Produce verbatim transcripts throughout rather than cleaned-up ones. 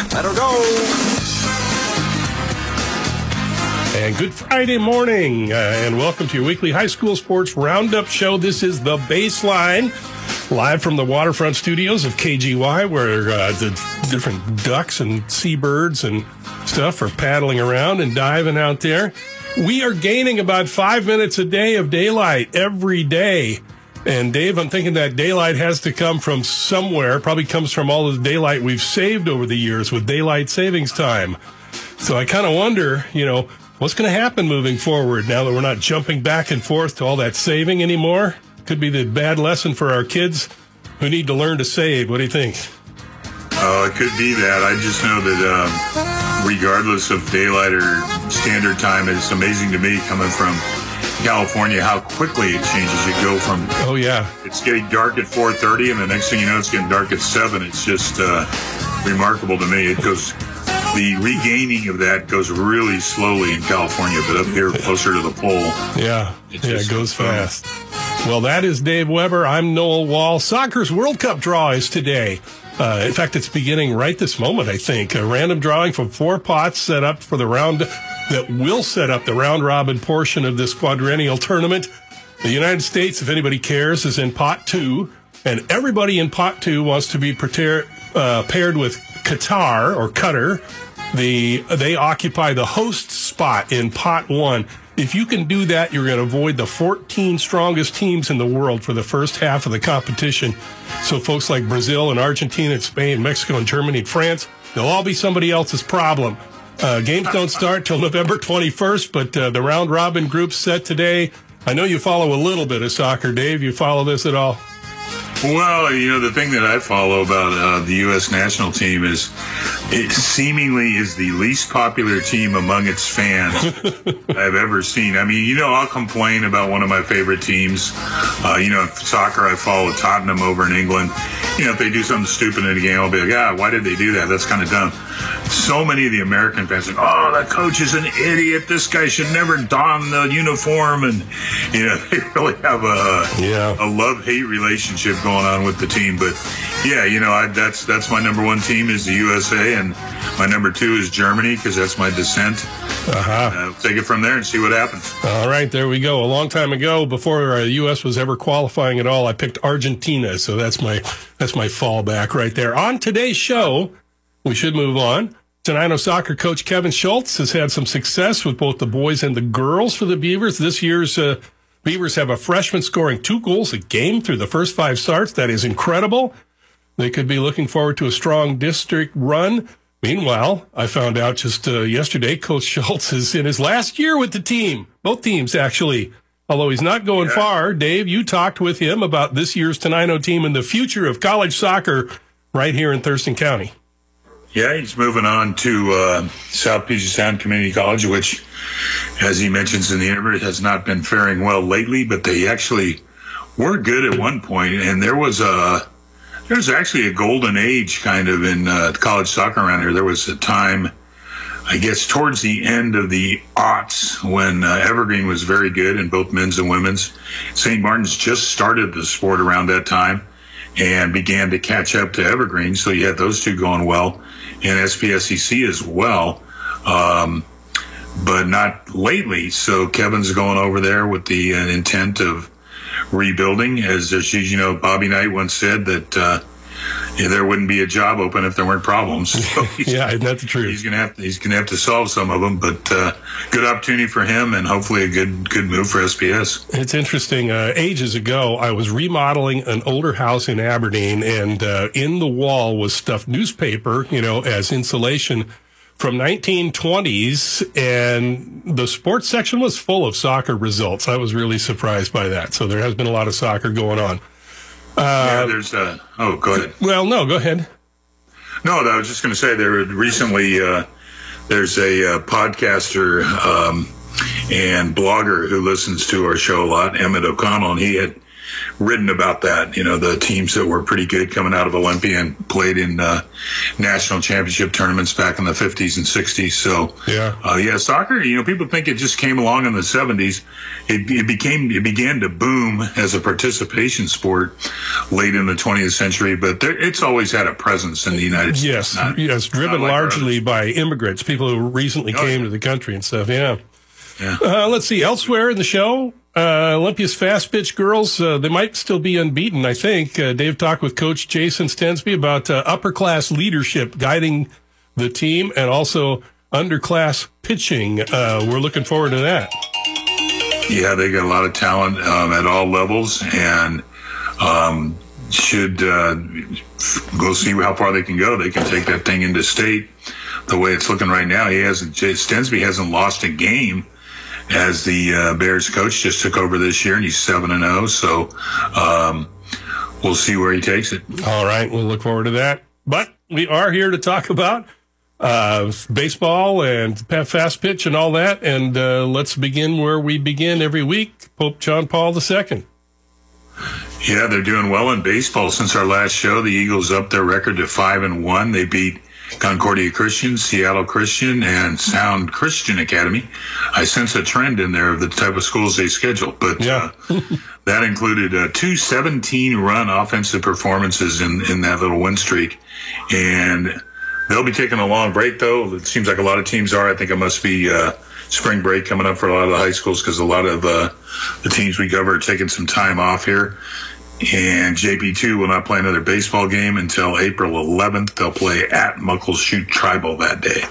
I don't know. And good Friday morning, uh, and welcome to your weekly high school sports roundup show. This is The Baseline, live from the waterfront studios of K G Y, where uh, the different ducks and seabirds and stuff are paddling around and diving out there. We are gaining about five minutes a day of daylight every day. And Dave, I'm thinking that daylight has to come from somewhere. It probably comes from all the daylight we've saved over the years with daylight savings time. So I kind of wonder, you know, what's going to happen moving forward now that we're not jumping back and forth to all that saving anymore? Could be the bad lesson for our kids who need to learn to save. What do you think? Oh, it could be that. I just know that um, regardless of daylight or standard time, it's amazing to me coming from California how quickly it changes. You go from, oh, yeah, it's getting dark at four thirty, and the next thing you know, it's getting dark at seven. It's just uh, remarkable to me. It goes... The regaining of that goes really slowly in California, but up here closer to the pole, yeah, it, yeah, it goes fast. Well, that is Dave Weber. I'm Noel Wall. Soccer's World Cup draw is today. Uh, in fact, it's beginning right this moment, I think. A random drawing from four pots set up for the round that will set up the round-robin portion of this quadrennial tournament. The United States, if anybody cares, is in pot two, and everybody in pot two wants to be prepared, uh, paired with Qatar or Qatar. The they occupy the host spot in pot one. If you can do that, you're going to avoid the fourteen strongest teams in the world for the first half of the competition. So folks like Brazil and Argentina and Spain, Mexico and Germany and France, they'll all be somebody else's problem. Uh, games don't start till November twenty-first, but uh, the round robin group set today. I know you follow a little bit of soccer, Dave. You follow this at all? Well, you know, the thing that I follow about uh, the U S national team is it seemingly is the least popular team among its fans I've ever seen. I mean, you know, I'll complain about one of my favorite teams. Uh, you know, in soccer, I follow Tottenham over in England. You know, if they do something stupid in a game, I'll be like, ah, why did they do that? That's kind of dumb. So many of the American fans are like, oh, that coach is an idiot. This guy should never don the uniform. And, you know, they really have a, yeah. a love-hate relationship going on with the team. But, yeah, you know, I, that's that's my number one team is the U S A, and my number two is Germany because that's my descent. Uh-huh. Uh, take it from there and see what happens. All right, there we go. A long time ago, before the U S was ever qualifying at all, I picked Argentina, so that's my that's my fallback right there. On today's show, we should move on. Tenino soccer coach Kevin Schultz has had some success with both the boys and the girls for the Beavers. This year's uh, Beavers have a freshman scoring two goals a game through the first five starts. That is incredible. They could be looking forward to a strong district run. Meanwhile, I found out just uh, yesterday, Coach Schultz is in his last year with the team. Both teams, actually. Although he's not going yeah. far. Dave, you talked with him about this year's Tenino team and the future of college soccer right here in Thurston County. Yeah, he's moving on to uh, South Puget Sound Community College, which, as he mentions in the interview, has not been faring well lately, but they actually were good at one point, and there was a there was actually a golden age kind of in uh, college soccer around here. There was a time, I guess, towards the end of the aughts when uh, Evergreen was very good in both men's and women's. Saint Martin's just started the sport around that time and began to catch up to Evergreen, so you had those two going well, and S P S E C as well, um, but not lately. So Kevin's going over there with the uh, intent of rebuilding. As you know, Bobby Knight once said that uh, yeah, there wouldn't be a job open if there weren't problems. So yeah, that's the truth. He's gonna have to, he's gonna have to solve some of them, but uh, good opportunity for him, and hopefully a good good move for S P S. It's interesting. Uh, ages ago, I was remodeling an older house in Aberdeen, and uh, in the wall was stuffed newspaper, you know, as insulation from nineteen twenties, and the sports section was full of soccer results. I was really surprised by that. So there has been a lot of soccer going on. Uh, yeah, there's uh oh, go ahead. Well, no, go ahead. No, I was just going to say there recently. Uh, there's a uh, podcaster um, and blogger who listens to our show a lot, Emmett O'Connell, and he had written about that. You know, the teams that were pretty good coming out of Olympia and played in uh, national championship tournaments back in the fifties and sixties. So, yeah, uh, yeah, soccer. You know, people think it just came along in the seventies. It, it became it began to boom as a participation sport late in the twentieth century, but there, it's always had a presence in the United States. Yes, not, yes, driven like largely by immigrants, people who recently oh, came yeah. to the country and stuff. Yeah. Yeah. Uh, let's see. Elsewhere in the show, uh, Olympia's fast pitch girls, uh, they might still be unbeaten, I think. Uh, Dave talked with Coach Jason Stensby about uh, upper class leadership guiding the team and also underclass pitching. Uh, we're looking forward to that. Yeah, they got a lot of talent um, at all levels, and um, should uh, go see how far they can go. They can take that thing into state. The way it's looking right now, he hasn't. Stensby hasn't lost a game as the uh, Bears coach. Just took over this year, and he's seven and zero. So um, we'll see where he takes it. All right, we'll look forward to that. But we are here to talk about uh, baseball and fast pitch and all that. And uh, let's begin where we begin every week. Pope John Paul the Second. Yeah, they're doing well in baseball. Since our last show, the Eagles upped their record to five and one. They beat Concordia Christian, Seattle Christian, and Sound Christian Academy. I sense a trend in there of the type of schools they schedule, but yeah. uh, that included uh, two seventeen-run offensive performances in, in that little win streak. And they'll be taking a long break, though. It seems like a lot of teams are. I think it must be uh, spring break coming up for a lot of the high schools because a lot of uh, the teams we cover are taking some time off here. And J P two will not play another baseball game until April eleventh. They'll play at Muckleshoot Tribal that day.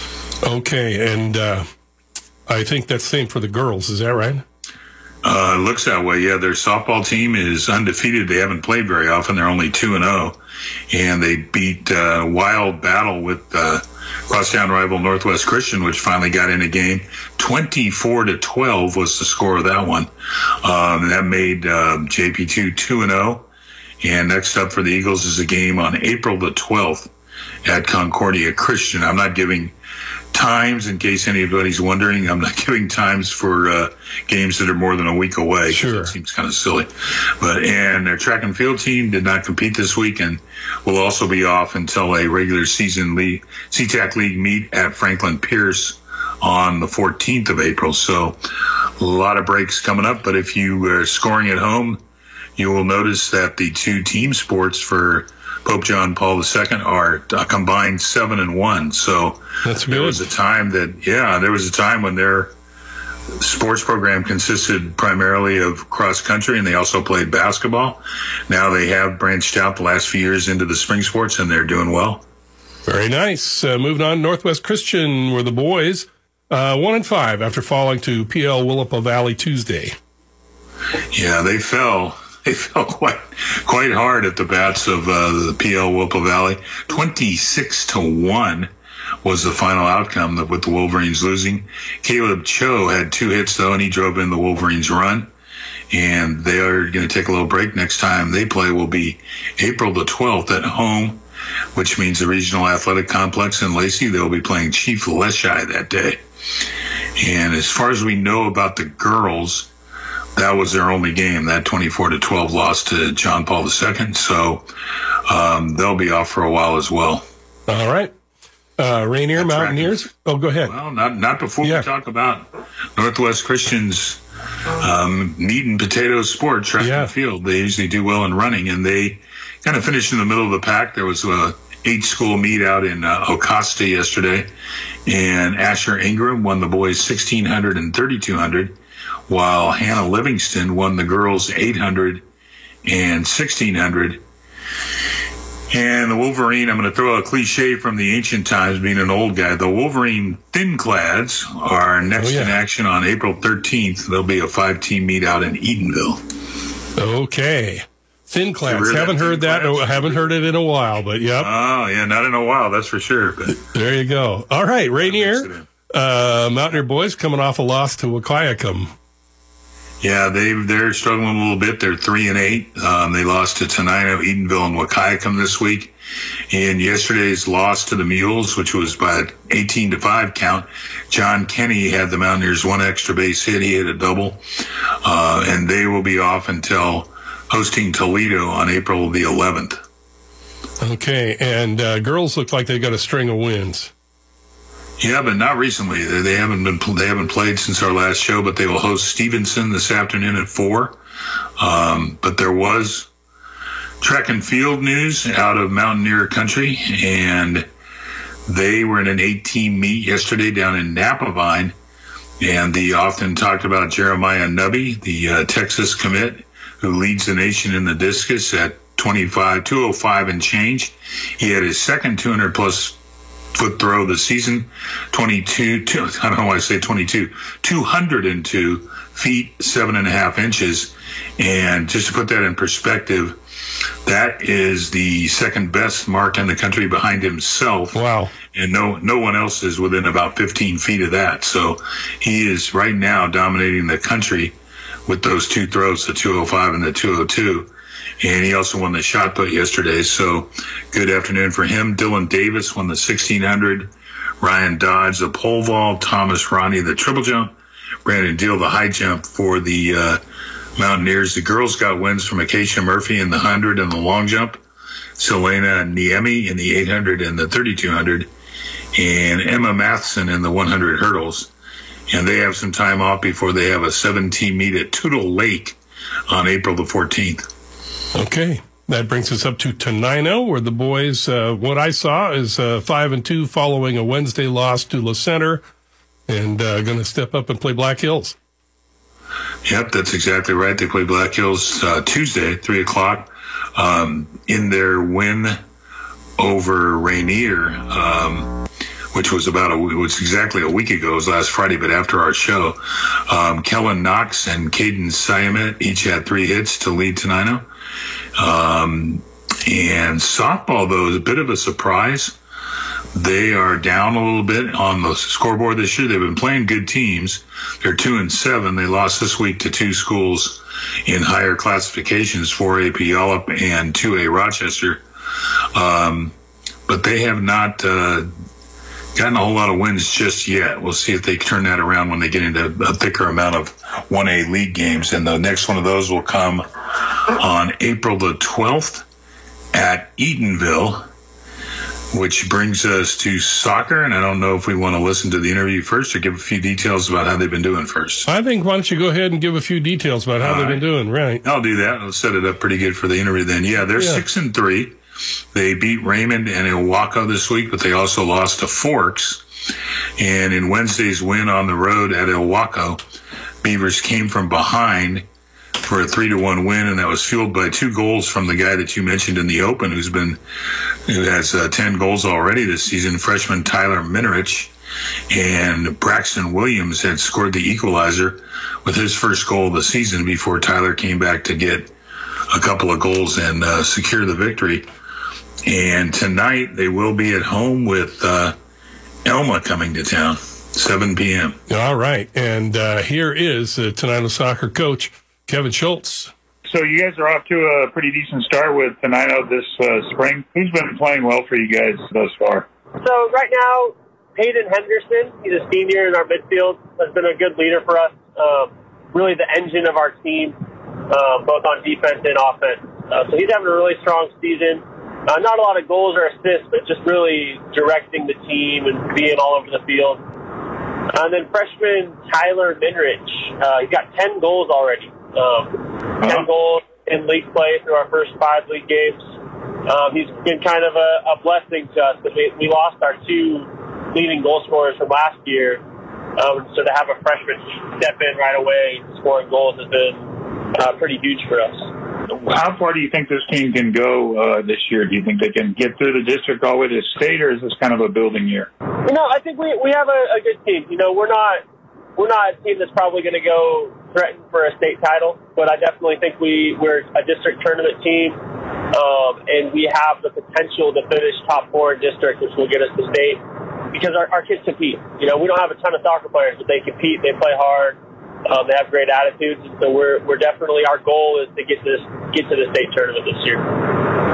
Okay, and uh, I think that's the same for the girls. Is that right? Uh, it looks that way, yeah. Their softball team is undefeated. They haven't played very often. They're only two and oh. And they beat uh, Wild Battle with uh, crosstown rival Northwest Christian, which finally got in a game. twenty-four to twelve was the score of that one. Um, that made uh, J P two two and oh. And next up for the Eagles is a game on April the twelfth at Concordia Christian. I'm not giving times in case anybody's wondering. I'm not giving times for uh, games that are more than a week away. Sure. It seems kind of silly. But and their track and field team did not compete this week and will also be off until a regular season league, C TAC League meet at Franklin Pierce on the fourteenth of April. So a lot of breaks coming up. But if you are scoring at home, you will notice that the two team sports for Pope John Paul the Second are a combined seven and one. So that's there good. was a time that, yeah, there was a time when their sports program consisted primarily of cross country, and they also played basketball. Now they have branched out the last few years into the spring sports, and they're doing well. Very nice. Uh, moving on, Northwest Christian were the boys, uh, one and five after falling to P L Willapa Valley Tuesday. Yeah, they fell. They fell quite quite hard at the bats of uh, the P L Willapa Valley. twenty-six to one was the final outcome with the Wolverines losing. Caleb Cho had two hits, though, and he drove in the Wolverines' run. And they are going to take a little break. Next time they play will be April the twelfth at home, which means the Regional Athletic Complex in Lacey. They'll be playing Chief Leschi that day. And as far as we know about the girls, that was their only game, that twenty-four to twelve loss to John Paul the Second. So um, they'll be off for a while as well. All right. Uh, Rainier That's Mountaineers. right. Oh, go ahead. Well, not not before Yeah. we talk about Northwest Christian's um, meat and potato sport, track Yeah. and field. They usually do well in running, and they kind of finished in the middle of the pack. There was a eight-school meet out in uh, Ocasta yesterday, and Asher Ingram won the boys sixteen hundred and thirty-two hundred, while Hannah Livingston won the girls eight hundred and sixteen hundred. And the Wolverine, I'm going to throw a cliche from the ancient times, being an old guy. The Wolverine Thinclads are next Oh, yeah. in action on April thirteenth. There'll be a five-team meet out in Eatonville. Okay. Thin clads. Ever heard Haven't that, heard that. Thin I Clads? haven't heard it in a while, but yep. Oh, yeah, not in a while, that's for sure. But There you go. All right. Rainier, Accident. uh, Mountaineer boys coming off a loss to Wahkiakum. Yeah, they they're struggling a little bit. They're three and eight. Um, they lost to Tenino, Eatonville, and Wahkiakum this week. And yesterday's loss to the Mules, which was by eighteen to five count. John Kenny had the Mountaineers one extra base hit. He hit a double, uh, and they will be off until hosting Toledo on April the eleventh. Okay, and uh, girls look like they got a string of wins. Yeah, but not recently. They, they haven't been they haven't played since our last show, but they will host Stevenson this afternoon at four. Um, but there was track and field news out of Mountaineer Country, and they were in an eight-team meet yesterday down in Napavine, and the often talked about Jeremiah Nubby, the uh, Texas commit, who leads the nation in the discus at twenty-five, two oh five and change. He had his second two hundred plus foot throw of the season, twenty-two, two, I don't know why I say twenty-two, two hundred two feet, seven and a half inches. And just to put that in perspective, that is the second best mark in the country behind himself. Wow. And no, no one else is within about fifteen feet of that. So he is right now dominating the country with those two throws, the two oh five and the two oh two. And he also won the shot put yesterday. So good afternoon for him. Dylan Davis won the sixteen hundred. Ryan Dodge, the pole vault. Thomas Ronnie, the triple jump. Brandon Deal, the high jump for the uh, Mountaineers. The girls got wins from Acacia Murphy in the one hundred and the long jump. Selena Niemi in the eight hundred and the thirty-two hundred. And Emma Matheson in the one hundred hurdles. And they have some time off before they have a seven-team meet at Tootle Lake on April the fourteenth. Okay, that brings us up to Tenino, where the boys, uh, what I saw is uh, five and two following a Wednesday loss to La Center, and uh, going to step up and play Black Hills. Yep, that's exactly right. They play Black Hills uh, Tuesday, three o'clock, um, in their win over Rainier, um, which was about a, it was exactly a week ago. It was last Friday, but after our show, um, Kellen Knox and Caden Siamet each had three hits to lead Tenino. Um, and softball, though, is a bit of a surprise. They are down a little bit on the scoreboard this year. They've been playing good teams. They're two and seven. They lost this week to two schools in higher classifications, four A Puyallup and two A Rochester. Um, but they have not uh, gotten a whole lot of wins just yet. We'll see if they turn that around when they get into a thicker amount of one A league games. And the next one of those will come on April the twelfth at Eatonville, which brings us to soccer. And I don't know if we want to listen to the interview first or give a few details about how they've been doing first. I think, why don't you go ahead and give a few details about how All they've right. been doing, right? I'll do that. I'll set it up pretty good for the interview then. Yeah, they're yeah. six and three. They beat Raymond and Ilwaco this week, but they also lost to Forks. And in Wednesday's win on the road at Ilwaco, Beavers came from behind for a three to one win, and that was fueled by two goals from the guy that you mentioned in the Open, who's been who has uh, ten goals already this season, freshman Tyler Minerich. And Braxton Williams had scored the equalizer with his first goal of the season before Tyler came back to get a couple of goals and uh, secure the victory. And tonight they will be at home with uh, Elma coming to town, seven p.m. All right, and uh, here is uh, Tenino soccer coach Kevin Schultz. So you guys are off to a pretty decent start with Tenino this uh, spring. Who's been playing well for you guys thus far? So right now, Hayden Henderson, he's a senior in our midfield, has been a good leader for us. Um, really the engine of our team, uh, both on defense and offense. Uh, so he's having a really strong season. Uh, not a lot of goals or assists, but just really directing the team and being all over the field. Uh, and then freshman Tyler Minrich, uh, he's got ten goals already. Um, ten goals in league play through our first five league games. Um, he's been kind of a, a blessing to us because we, we lost our two leading goal scorers from last year. Um, so to have a freshman step in right away scoring goals has been uh, pretty huge for us. How far do you think this team can go uh, this year? Do you think they can get through the district all the way to state, or is this kind of a building year? You know, I think we we have a, a good team. You know, we're not we're not a team that's probably going to go threaten for a state title, but I definitely think we we're a district tournament team, um, and we have the potential to finish top four in district, which will get us to state because our, our kids compete. You know, we don't have a ton of soccer players, but they compete. They play hard. Um, they have great attitudes, and so we're we're definitely our goal is to get to this get to the state tournament this year.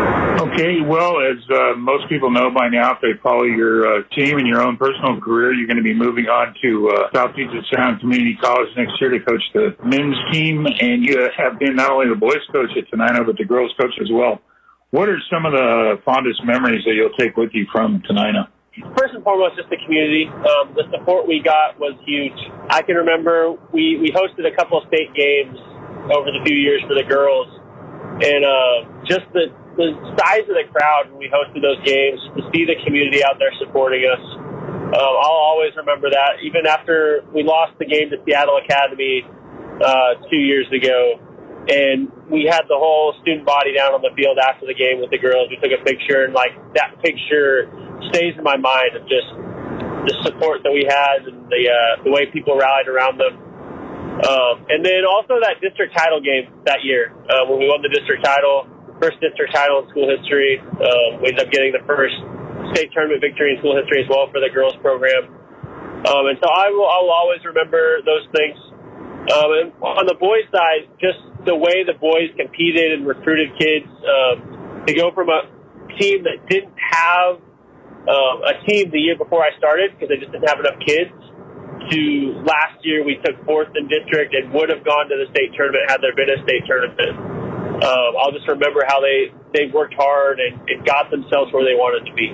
Okay, well, as uh, most people know by now, if they follow your uh, team and your own personal career, you're going to be moving on to uh, South Puget Sound Community College next year to coach the men's team, and you have been not only the boys' coach at Tenino, but the girls' coach as well. What are some of the fondest memories that you'll take with you from Tenino? First and foremost, just the community. Um, the support we got was huge. I can remember we, we hosted a couple of state games over the few years for the girls, and uh, just the the size of the crowd when we hosted those games, to see the community out there supporting us. Um, I'll always remember that. Even after we lost the game to Seattle Academy uh, two years ago, and we had the whole student body down on the field after the game with the girls. We took a picture, and like that picture stays in my mind of just the support that we had and the uh, the way people rallied around them. Um, and then also that district title game that year uh, when we won the district title. First district title in school history. Um, we ended up getting the first state tournament victory in school history as well for the girls program. Um, and so I will, I will always remember those things. Um, and on the boys' side, just the way the boys competed and recruited kids um, to go from a team that didn't have um, a team the year before I started because they just didn't have enough kids to last year we took fourth in district and would have gone to the state tournament had there been a state tournament. Um, I'll just remember how they, they worked hard and, and got themselves where they wanted to be.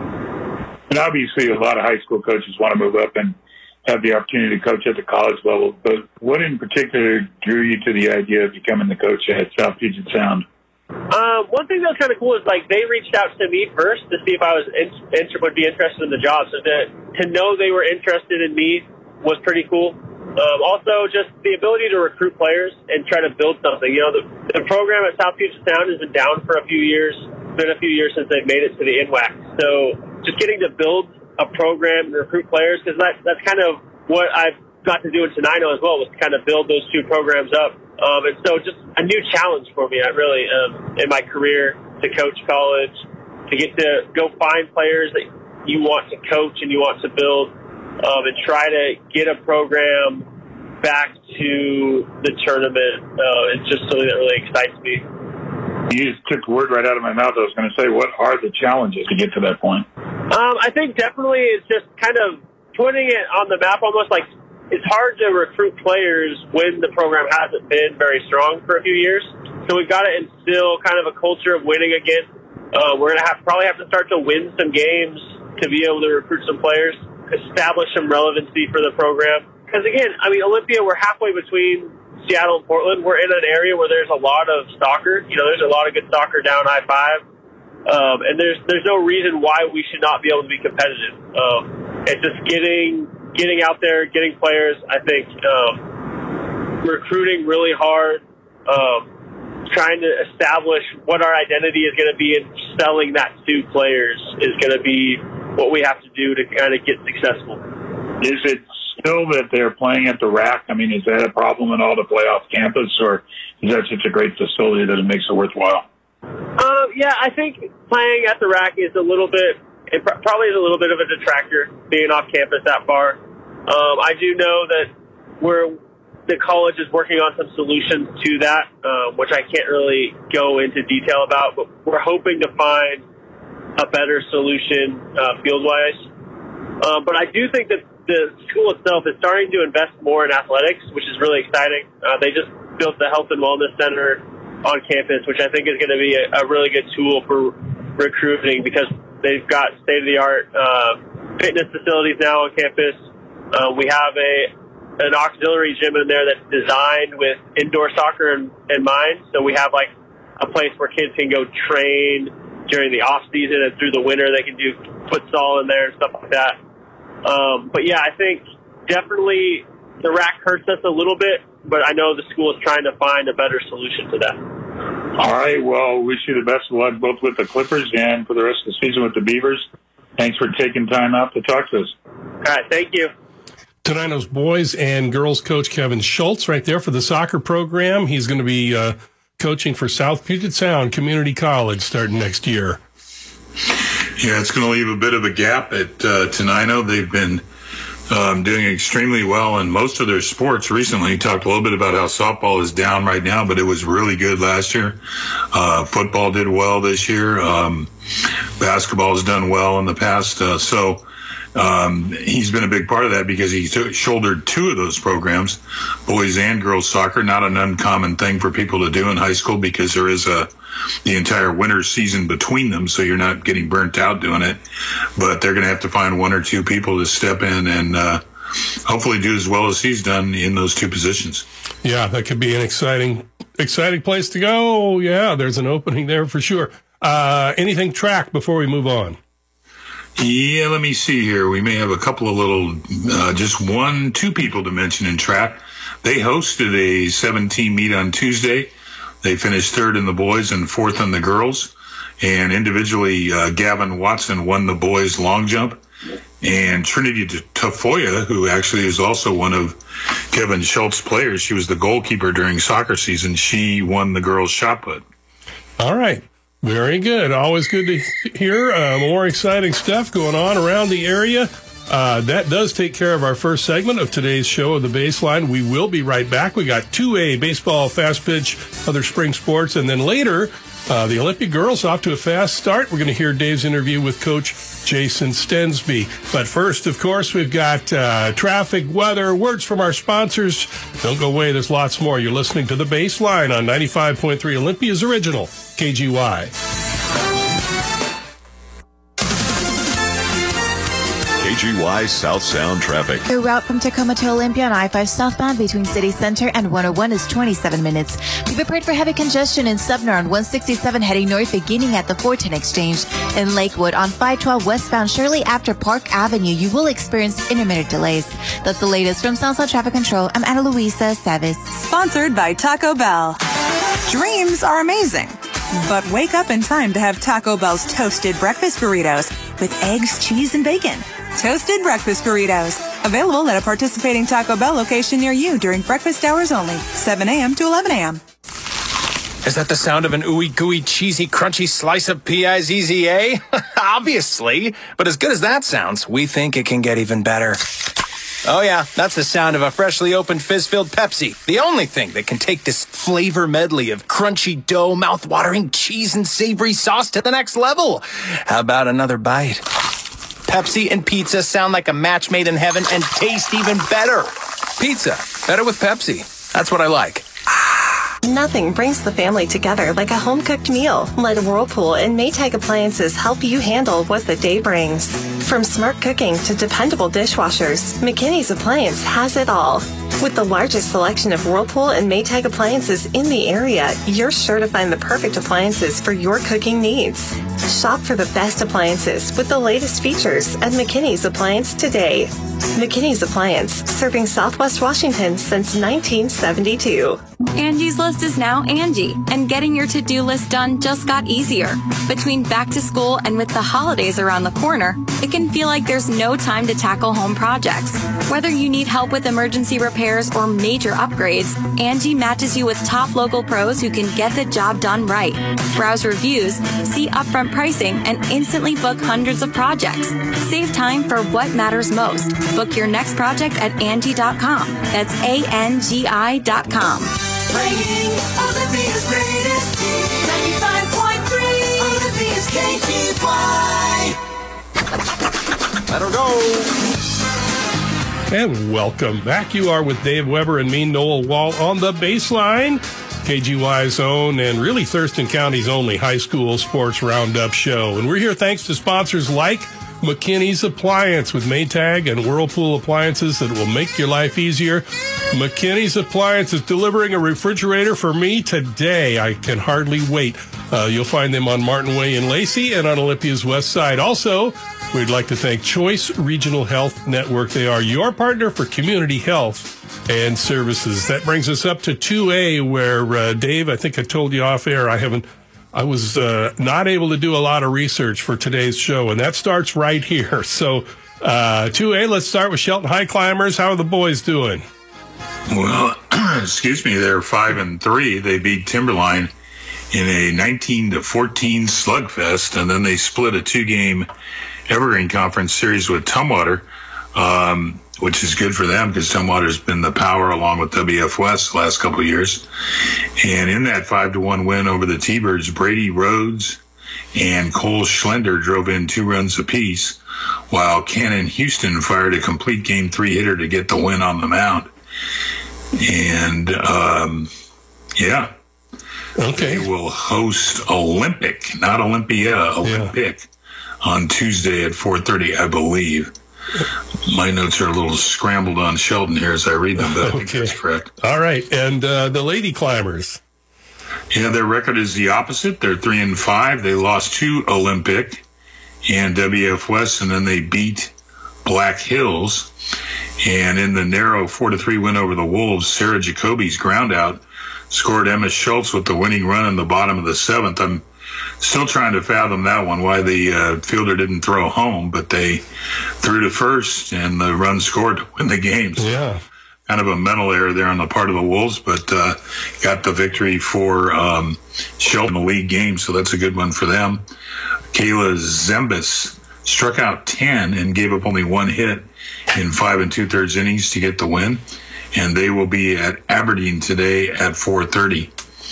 And obviously, a lot of high school coaches want to move up and have the opportunity to coach at the college level. But what in particular drew you to the idea of becoming the coach at South Puget Sound? Um, one thing that was kind of cool is like they reached out to me first to see if I was in, in, would be interested in the job. So to, to know they were interested in me was pretty cool. Um, also, just the ability to recruit players and try to build something. You know, the, the program at South Puget Sound has been down for a few years. It's been a few years since they've made it to the N W A C. So just getting to build a program and recruit players, because that, that's kind of what I've got to do in Tenino as well, was to kind of build those two programs up. Um, and so just a new challenge for me, I really, um, in my career, to coach college, to get to go find players that you want to coach and you want to build. Um, and try to get a program back to the tournament. Uh, it's just something that really excites me. You just took the word right out of my mouth. I was going to say, what are the challenges to get to that point? Um, I think definitely it's just kind of putting it on the map almost. Like it's hard to recruit players when the program hasn't been very strong for a few years. So we've got to instill kind of a culture of winning again. Uh, we're going to have probably have to start to win some games to be able to recruit some players, establish some relevancy for the program. Because again, I mean, Olympia, we're halfway between Seattle and Portland. We're in an area where there's a lot of soccer. You know, there's a lot of good soccer down I five. Um, and there's there's no reason why we should not be able to be competitive. Um, it's just getting getting out there, getting players, I think, um, recruiting really hard, um, trying to establish what our identity is going to be, and selling that to players is going to be what we have to do to kind of get successful. Is it still that they're playing at the R A C? I mean, is that a problem at all to play off campus, or is that such a great facility that it makes it worthwhile? Um, yeah, I think playing at the R A C is a little bit, it probably is a little bit of a detractor being off campus that far. Um, I do know that we're, the college is working on some solutions to that, um, which I can't really go into detail about, but we're hoping to find a better solution uh, field-wise. Um, but I do think that the school itself is starting to invest more in athletics, which is really exciting. Uh, they just built the Health and Wellness Center on campus, which I think is going to be a, a really good tool for recruiting because they've got state-of-the-art uh, fitness facilities now on campus. Uh, we have a an auxiliary gym in there that's designed with indoor soccer in, in mind. So we have like a place where kids can go train during the off season, and through the winter they can do futsal in there and stuff like that. Um, but yeah, I think definitely the R A C hurts us a little bit, but I know the school is trying to find a better solution to that. All right, well, wish you the best of luck both with the Clippers and for the rest of the season with the Beavers. Thanks for taking time out to talk to us. All right, thank you. Tenino's boys and girls coach Kevin Schultz right there for the soccer program. He's going to be uh, coaching for South Puget Sound Community College starting next year. Yeah, it's going to leave a bit of a gap at uh, Tenino. They've been um, doing extremely well in most of their sports recently. He talked a little bit about how softball is down right now, but it was really good last year. Uh, football did well this year. Um, basketball has done well in the past. Uh, so um, he's been a big part of that because he took, shouldered two of those programs, boys and girls soccer, not an uncommon thing for people to do in high school because there is a the entire winter season between them, so you're not getting burnt out doing it. But they're going to have to find one or two people to step in and uh, hopefully do as well as he's done in those two positions. Yeah, that could be an exciting, exciting place to go. Yeah, there's an opening there for sure. Uh, anything track before we move on? Yeah, let me see here. We may have a couple of little, uh, just one, two people to mention in track. They hosted a seven-team meet on Tuesday. They finished third in the boys and fourth in the girls. And individually, uh, Gavin Watson won the boys long jump. And Trinity Tafoya, who actually is also one of Kevin Schultz's players, she was the goalkeeper during soccer season, she won the girls shot put. All right. Very good. Always good to hear uh, more exciting stuff going on around the area. Uh, that does take care of our first segment of today's show of The Baseline. We will be right back. We got two A, baseball, fast pitch, other spring sports, and then later, uh, the Olympia girls off to a fast start. We're going to hear Dave's interview with Coach Jason Stensby. But first, of course, we've got uh, traffic, weather, words from our sponsors. Don't go away. There's lots more. You're listening to The Baseline on ninety-five point three Olympia's original K G Y. K G Y South Sound traffic. The route from Tacoma to Olympia on I five southbound between City Center and one oh one is twenty-seven minutes. Be prepared for heavy congestion in Sumner on one sixty-seven heading north beginning at the four ten exchange. In Lakewood on five twelve westbound shortly after Park Avenue, you will experience intermittent delays. That's the latest from Southside Traffic Control. I'm Ana Luisa Savis. Sponsored by Taco Bell. Dreams are amazing, but wake up in time to have Taco Bell's toasted breakfast burritos with eggs, cheese, and bacon. Toasted breakfast burritos. Available at a participating Taco Bell location near you during breakfast hours only, seven a.m. to eleven a.m. Is that the sound of an ooey gooey, cheesy, crunchy slice of P I Z Z A? Obviously. But as good as that sounds, we think it can get even better. Oh yeah, that's the sound of a freshly opened fizz-filled Pepsi. The only thing that can take this flavor medley of crunchy dough, mouth-watering cheese, and savory sauce to the next level. How about another bite? Pepsi and pizza sound like a match made in heaven and taste even better. Pizza, better with Pepsi. That's what I like. Nothing brings the family together like a home-cooked meal. Let Whirlpool and Maytag appliances help you handle what the day brings. From smart cooking to dependable dishwashers, McKinney's Appliance has it all. With the largest selection of Whirlpool and Maytag appliances in the area, you're sure to find the perfect appliances for your cooking needs. Shop for the best appliances with the latest features at McKinney's Appliance today. McKinney's Appliance, serving Southwest Washington since nineteen seventy-two. Angie's List is now Angie, and getting your to-do list done just got easier. Between back to school and with the holidays around the corner, it can feel like there's no time to tackle home projects. Whether you need help with emergency repairs or major upgrades, Angie matches you with top local pros who can get the job done right. Browse reviews, see upfront pricing, and instantly book hundreds of projects. Save time for what matters most. Book your next project at Angie dot com. That's A N G I dot com. Playing Olympia's greatest ninety-five point three Olympia's K G Y. Let her go. And welcome back. You are with Dave Weber and me, Noel Wall, on The Baseline, K G Y's own and really Thurston County's only high school sports roundup show. And we're here thanks to sponsors like McKinney's Appliance with Maytag and Whirlpool appliances that will make your life easier. McKinney's Appliance is delivering a refrigerator for me today. I can hardly wait. Uh, you'll find them on Martin Way in Lacey and on Olympia's west side. Also, we'd like to thank Choice Regional Health Network. They are your partner for community health and services. That brings us up to two A, where, uh, Dave, I think I told you off air, I haven't I was uh, not able to do a lot of research for today's show, and that starts right here. So, uh, two A, let's start with Shelton High Climbers. How are the boys doing? Well, excuse me, they're five and three. They beat Timberline in a nineteen to fourteen slugfest, and then they split a two-game Evergreen Conference series with Tumwater. um, which is good for them because Tumwater's been the power along with W F West the last couple of years. And in that five to one win over the T-Birds, Brady Rhodes and Cole Schlender drove in two runs apiece, while Cannon Houston fired a complete game three hitter to get the win on the mound. And, um, yeah. Okay. They will host Olympic, not Olympia, Olympic, yeah. on Tuesday at four thirty, I believe. My notes are a little scrambled on Sheldon here as I read them, but I think okay. that's correct. All right. And uh, the Lady Climbers. Yeah, their record is the opposite. They're three and five. They lost to Olympic and W F West, and then they beat Black Hills. And in the narrow four to three win over the Wolves, Sarah Jacoby's ground out scored Emma Schultz with the winning run in the bottom of the seventh. I'm still trying to fathom that one, why the uh, fielder didn't throw home, but they threw to first, and the run scored to win the game. So yeah. Kind of a mental error there on the part of the Wolves, but uh, got the victory for um, Sheldon in the league game, so that's a good one for them. Kayla Zembis struck out ten and gave up only one hit in five and two-thirds innings to get the win, and they will be at Aberdeen today at four thirty.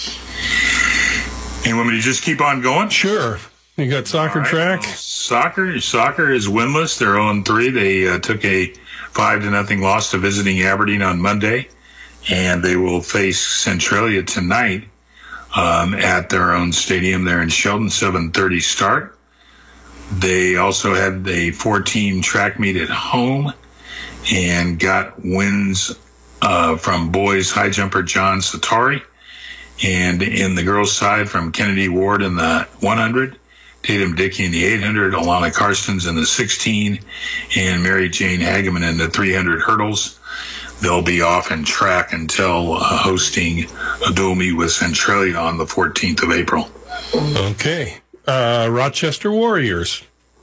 And want me to just keep on going? Sure. You got soccer right, track? Well, soccer soccer is winless. They're oh and three. They uh, took a five to nothing loss to visiting Aberdeen on Monday, and they will face Centralia tonight um, at their own stadium there in Sheldon, seven thirty start. They also had a four-team track meet at home and got wins uh, from boys high jumper John Satari, and in the girls' side from Kennedy Ward in the one hundred, Tatum Dickey in the eight hundred, Alana Karstens in the sixteen, and Mary Jane Hageman in the three hundred hurdles. They'll be off in track until uh, hosting a dual meet with Centralia on the fourteenth of April. Okay. Uh, Rochester Warriors.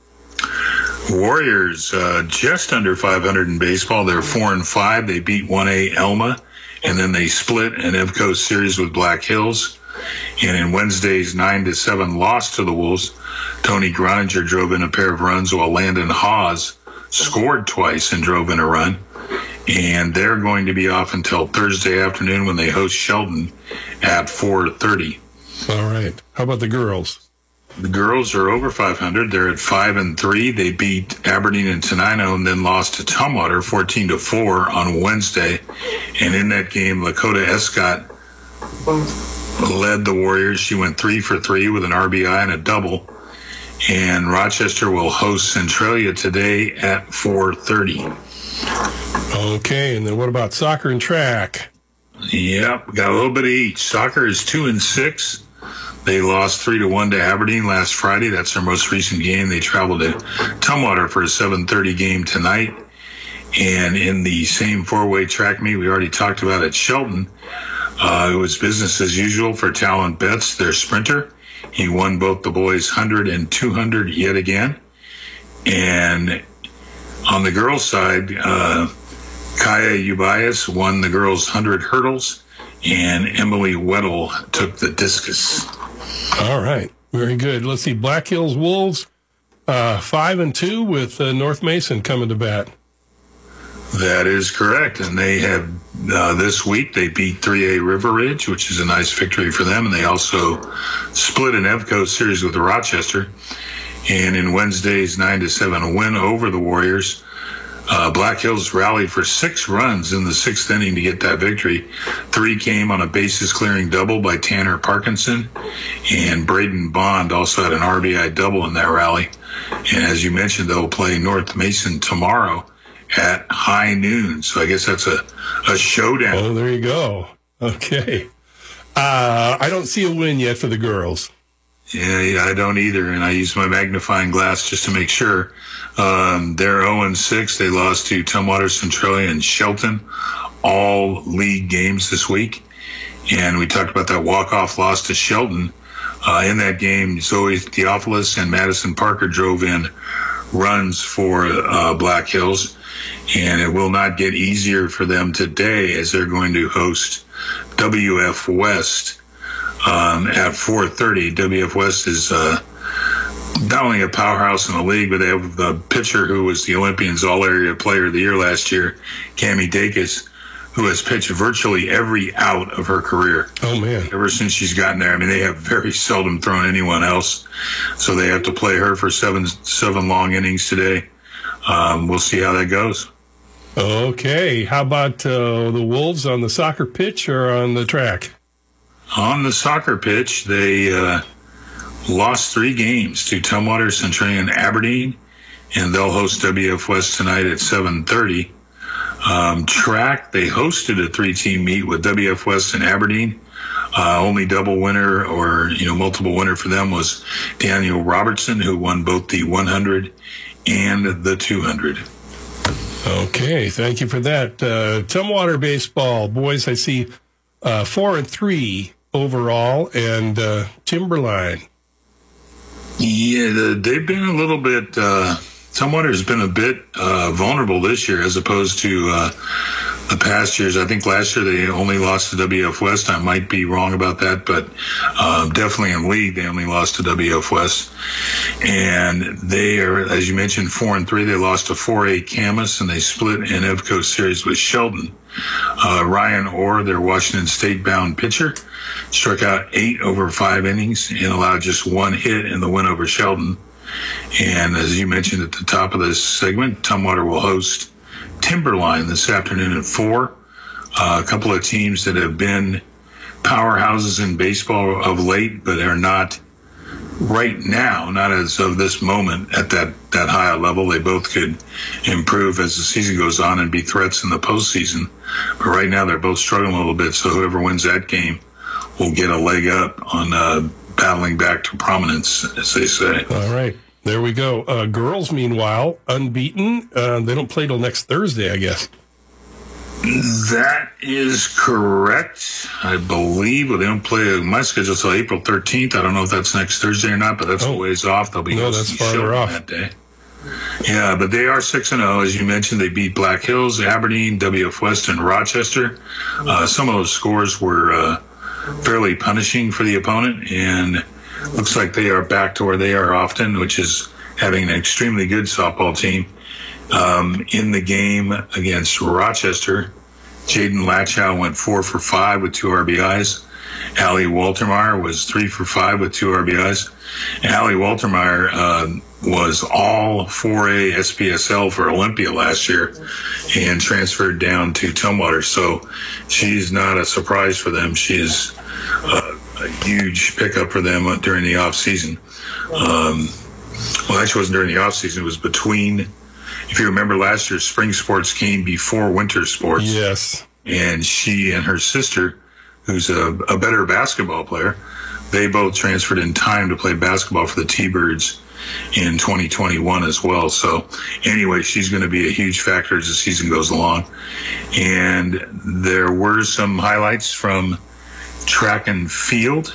Warriors, uh, just under five hundred in baseball. They're four and five. They beat one A Elma, and then they split an EVCO series with Black Hills. And in Wednesday's nine to seven loss to the Wolves, Tony Groninger drove in a pair of runs while Landon Hawes scored twice and drove in a run. And they're going to be off until Thursday afternoon when they host Sheldon at four thirty. All right. How about the girls? The girls are over five hundred. They're at five and three. They beat Aberdeen and Tenino and then lost to Tumwater fourteen to four on Wednesday. And in that game, Lakota Escott led the Warriors. She went three for three with an R B I and a double. And Rochester will host Centralia today at four thirty. Okay, and then what about soccer and track? Yep, got a little bit of each. Soccer is two and six. They lost three to one to Aberdeen last Friday. That's their most recent game. They traveled to Tumwater for a seven thirty game tonight. And in the same four-way track meet we already talked about at Shelton, uh, it was business as usual for Talent Betts, their sprinter. He won both the boys' one hundred and two hundred yet again. And on the girls' side, uh, Kaya Ubias won the girls' one hundred hurdles, and Emily Weddle took the discus. All right. Very good. Let's see. Black Hills Wolves, uh, five and two with uh, North Mason coming to bat. That is correct. And they have, uh, this week, they beat three A River Ridge, which is a nice victory for them. And they also split an EVCO series with Rochester. And in Wednesday's nine to seven win over the Warriors, Uh, Black Hills rallied for six runs in the sixth inning to get that victory. Three came on a bases-clearing double by Tanner Parkinson, and Braden Bond also had an R B I double in that rally. And as you mentioned, they'll play North Mason tomorrow at high noon. So I guess that's a, a showdown. Oh, there you go. Okay. Uh, I don't see a win yet for the girls. Yeah, yeah, I don't either, and I use my magnifying glass just to make sure. Um, they're oh and six. They lost to Tumwater, Centralia, and Shelton, all league games this week. And we talked about that walk-off loss to Shelton. Uh, in that game, Zoe Theophilus and Madison Parker drove in runs for uh, Black Hills, and it will not get easier for them today as they're going to host W F West um, at four thirty. W F West is uh, not only a powerhouse in the league, but they have the pitcher who was the Olympians All-Area Player of the Year last year, Cammie Dacus, who has pitched virtually every out of her career. Oh, man. Ever since she's gotten there. I mean, they have very seldom thrown anyone else, so they have to play her for seven seven long innings today. Um, we'll see how that goes. Okay. How about uh, the Wolves on the soccer pitch or on the track? On the soccer pitch, they uh, lost three games to Tumwater, Centurion, Aberdeen, and they'll host W F West tonight at seven thirty. Um, track, they hosted a three-team meet with W F West and Aberdeen. Uh, only double winner or, you know, multiple winner for them was Daniel Robertson, who won both the one hundred and the two hundred. Okay, thank you for that. Uh, Tumwater baseball, boys, I see uh, four and three overall, and uh, Timberline. Yeah, the, they've been a little bit... Uh, Tumwater's been a bit uh, vulnerable this year as opposed to uh, the past years. I think last year they only lost to W F West. I might be wrong about that, but um, definitely in league they only lost to W F West. And they are, as you mentioned, four and three. They lost to four A Camas, and they split an Evco series with Sheldon. Uh, Ryan Orr, their Washington State-bound pitcher, struck out eight over five innings and allowed just one hit in the win over Sheldon. And as you mentioned at the top of this segment, Tumwater will host Timberline this afternoon at four. Uh, a couple of teams that have been powerhouses in baseball of late, but are not right now, not as of this moment, at that, that high a level. They both could improve as the season goes on and be threats in the postseason. But right now they're both struggling a little bit, so whoever wins that game will get a leg up on uh, battling back to prominence, as they say. All right. There we go. Uh, girls, meanwhile, unbeaten. Uh, they don't play till next Thursday, I guess. That is correct, I believe. Well, they don't play my schedule till April thirteenth. I don't know if that's next Thursday or not, but that's oh. a ways off. They'll be no, that's farther off that day. Yeah, but they are six and zero, as you mentioned. They beat Black Hills, Aberdeen, W F West, and Rochester. Uh, some of those scores were uh, fairly punishing for the opponent, and looks like they are back to where they are often, which is having an extremely good softball team. Um, in the game against Rochester, Jaden Latchow went four for five with two R B Is. Allie Waltermeyer was three for five with two R B Is. And Allie Waltermeyer uh, was all four A S P S L for Olympia last year and transferred down to Tumwater. So she's not a surprise for them. She is uh, a huge pickup for them during the off season. Um, well, actually, it wasn't during the off season. It was between. If you remember, last year, spring sports came before winter sports. Yes. And she and her sister, who's a, a better basketball player, they both transferred in time to play basketball for the T-Birds in twenty twenty-one as well. So anyway, she's going to be a huge factor as the season goes along. And there were some highlights from track and field.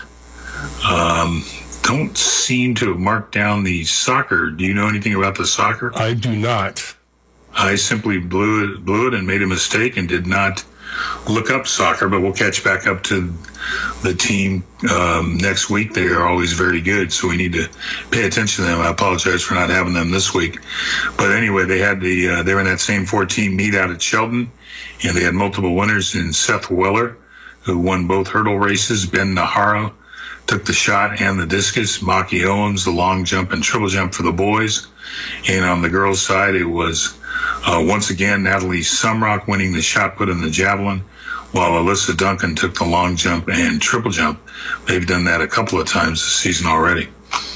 Um, don't seem to have marked down the soccer. Do you know anything about the soccer? I do not. I simply blew it, blew it and made a mistake and did not look up soccer, but we'll catch back up to the team um, next week. They are always very good, so we need to pay attention to them. I apologize for not having them this week. But anyway, they had the uh, they were in that same four-team meet out at Sheldon, and they had multiple winners in Seth Weller, who won both hurdle races. Ben Naharo took the shot and the discus. Maki Owens, the long jump and triple jump for the boys. And on the girls' side, it was uh, once again Natalie Sumrock winning the shot put and the javelin, while Alyssa Duncan took the long jump and triple jump. They've done that a couple of times this season already.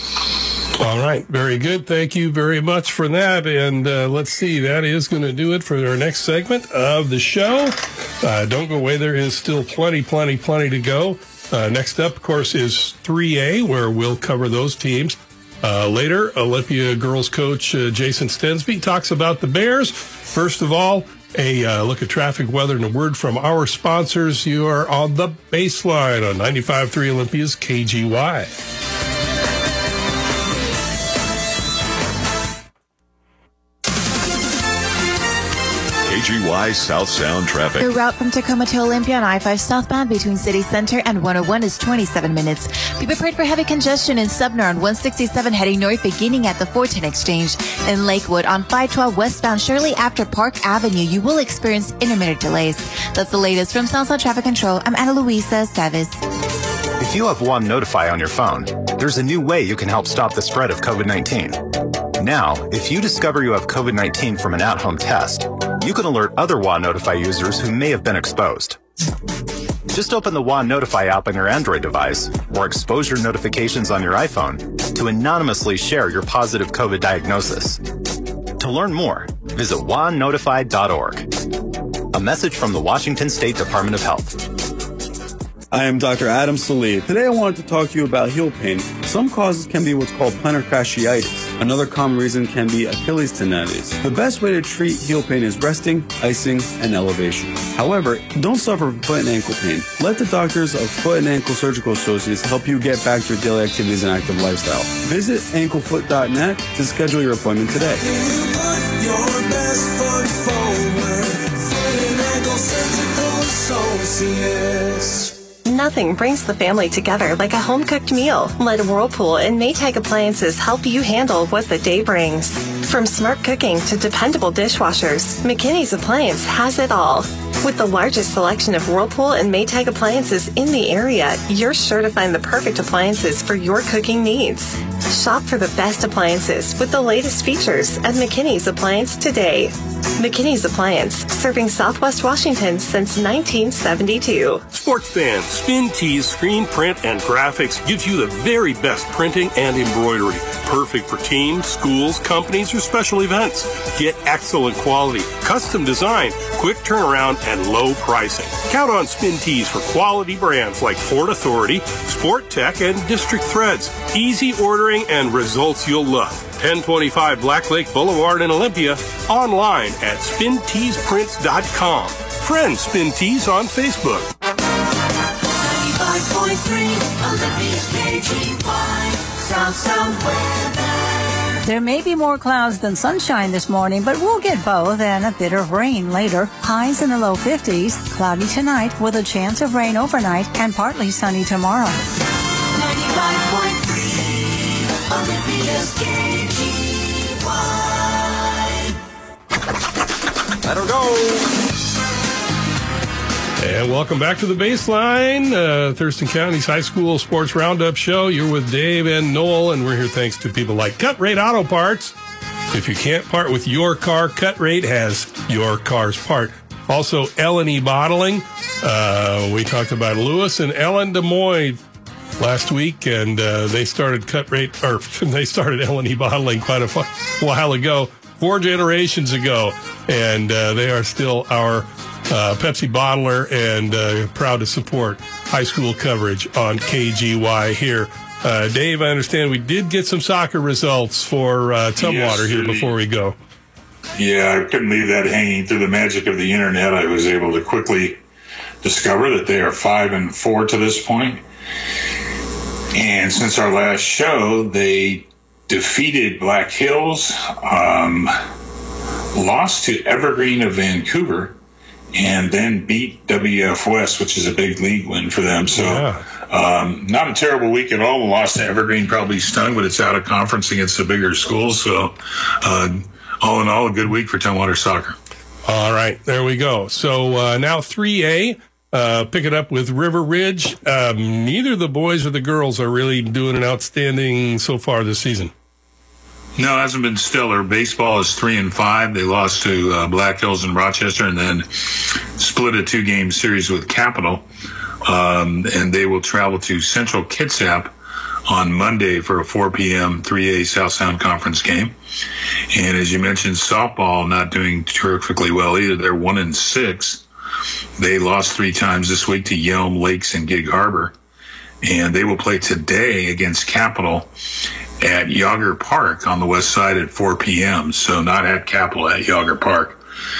All right. Very good. Thank you very much for that. And uh, let's see. That is going to do it for our next segment of the show. Uh, don't go away. There is still plenty, plenty, plenty to go. Uh, next up, of course, is three A, where we'll cover those teams. Uh, later, Olympia girls coach uh, Jason Stensby talks about the Bears. First of all, a uh, look at traffic, weather, and a word from our sponsors. You are on the baseline on ninety-five point three Olympia's K G Y. K G Y South Sound traffic. The route from Tacoma to Olympia on I five southbound between City Center and one oh one is twenty-seven minutes. Be prepared for heavy congestion in Subner on one sixty-seven heading north beginning at the four ten exchange. In Lakewood on five twelve westbound shortly after Park Avenue, you will experience intermittent delays. That's the latest from Southside Traffic Control. I'm Ana Luisa Savis. If you have Juan Notify on your phone, there's a new way you can help stop the spread of COVID nineteen. Now, if you discover you have COVID nineteen from an at-home test, you can alert other Juan Notify users who may have been exposed. Just open the Juan Notify app on your Android device or exposure notifications on your iPhone to anonymously share your positive COVID diagnosis. To learn more, visit juan notified dot org. A message from the Washington State Department of Health. I am Doctor Adam Salih. Today I wanted to talk to you about heel pain. Some causes can be what's called plantar fasciitis. Another common reason can be Achilles tendonitis. The best way to treat heel pain is resting, icing, and elevation. However, don't suffer from foot and ankle pain. Let the doctors of Foot and Ankle Surgical Associates help you get back to your daily activities and active lifestyle. Visit ankle foot dot net to schedule your appointment today. Put your best foot forward. Foot and Ankle Surgical Associates. Nothing brings the family together like a home-cooked meal. Let Whirlpool and Maytag Appliances help you handle what the day brings. From smart cooking to dependable dishwashers, McKinney's Appliance has it all. With the largest selection of Whirlpool and Maytag appliances in the area, you're sure to find the perfect appliances for your cooking needs. Shop for the best appliances with the latest features at McKinney's Appliance today. McKinney's Appliance, serving Southwest Washington since nineteen seventy-two. Sports fans, Spin Tees Screen Print and Graphics gives you the very best printing and embroidery. Perfect for teams, schools, companies, or special events. Get excellent quality, custom design, quick turnaround, and low pricing. Count on Spin Tees for quality brands like Port Authority, Sport Tech, and District Threads. Easy ordering and results you'll love. ten twenty-five Black Lake Boulevard in Olympia. Online at spin tees prints dot com. Friend Spin Tees on Facebook. ninety-five point three Olympia's K G Y South Sound weather. There may be more clouds than sunshine this morning, but we'll get both and a bit of rain later. Highs in the low fifties, cloudy tonight with a chance of rain overnight and partly sunny tomorrow. ninety-five point three Olympia's K G Y. I don't know. And welcome back to the Baseline, uh, Thurston County's high school sports roundup show. You're with Dave and Noel, and we're here thanks to people like Cut Rate Auto Parts. If you can't part with your car, Cut Rate has your car's part. Also, L and E Bottling. Uh, we talked about Lewis and Ellen Des Moines last week, and uh, they started Cut Rate, or they started L and E Bottling quite a while ago, four generations ago, and uh, they are still our Uh, Pepsi bottler and uh, proud to support high school coverage on K G Y here. Uh, Dave, I understand we did get some soccer results for uh, Tumwater yes, here before we go. Yeah, I couldn't leave that hanging. Through the magic of the internet, I was able to quickly discover that they are five and four to this point. And since our last show, they defeated Black Hills, um, lost to Evergreen of Vancouver, and then beat W F West, which is a big league win for them. So yeah. um, not a terrible week at all. The loss to Evergreen probably stung, but it's out of conference against the bigger schools. So uh, all in all, a good week for Tumwater soccer. All right, there we go. So uh, now three A, uh, pick it up with River Ridge. Um, neither the boys or the girls are really doing an outstanding so far this season. No, it hasn't been stellar. Baseball is three and five. They lost to uh, Black Hills and Rochester, and then split a two-game series with Capital. Um, and they will travel to Central Kitsap on Monday for a four p.m. three A South Sound Conference game. And as you mentioned, softball not doing terrifically well either. They're one and six. They lost three times this week to Yelm, Lakes, and Gig Harbor. And they will play today against Capital at Yager Park on the west side at four p.m. So not at Capital, at Yager Park.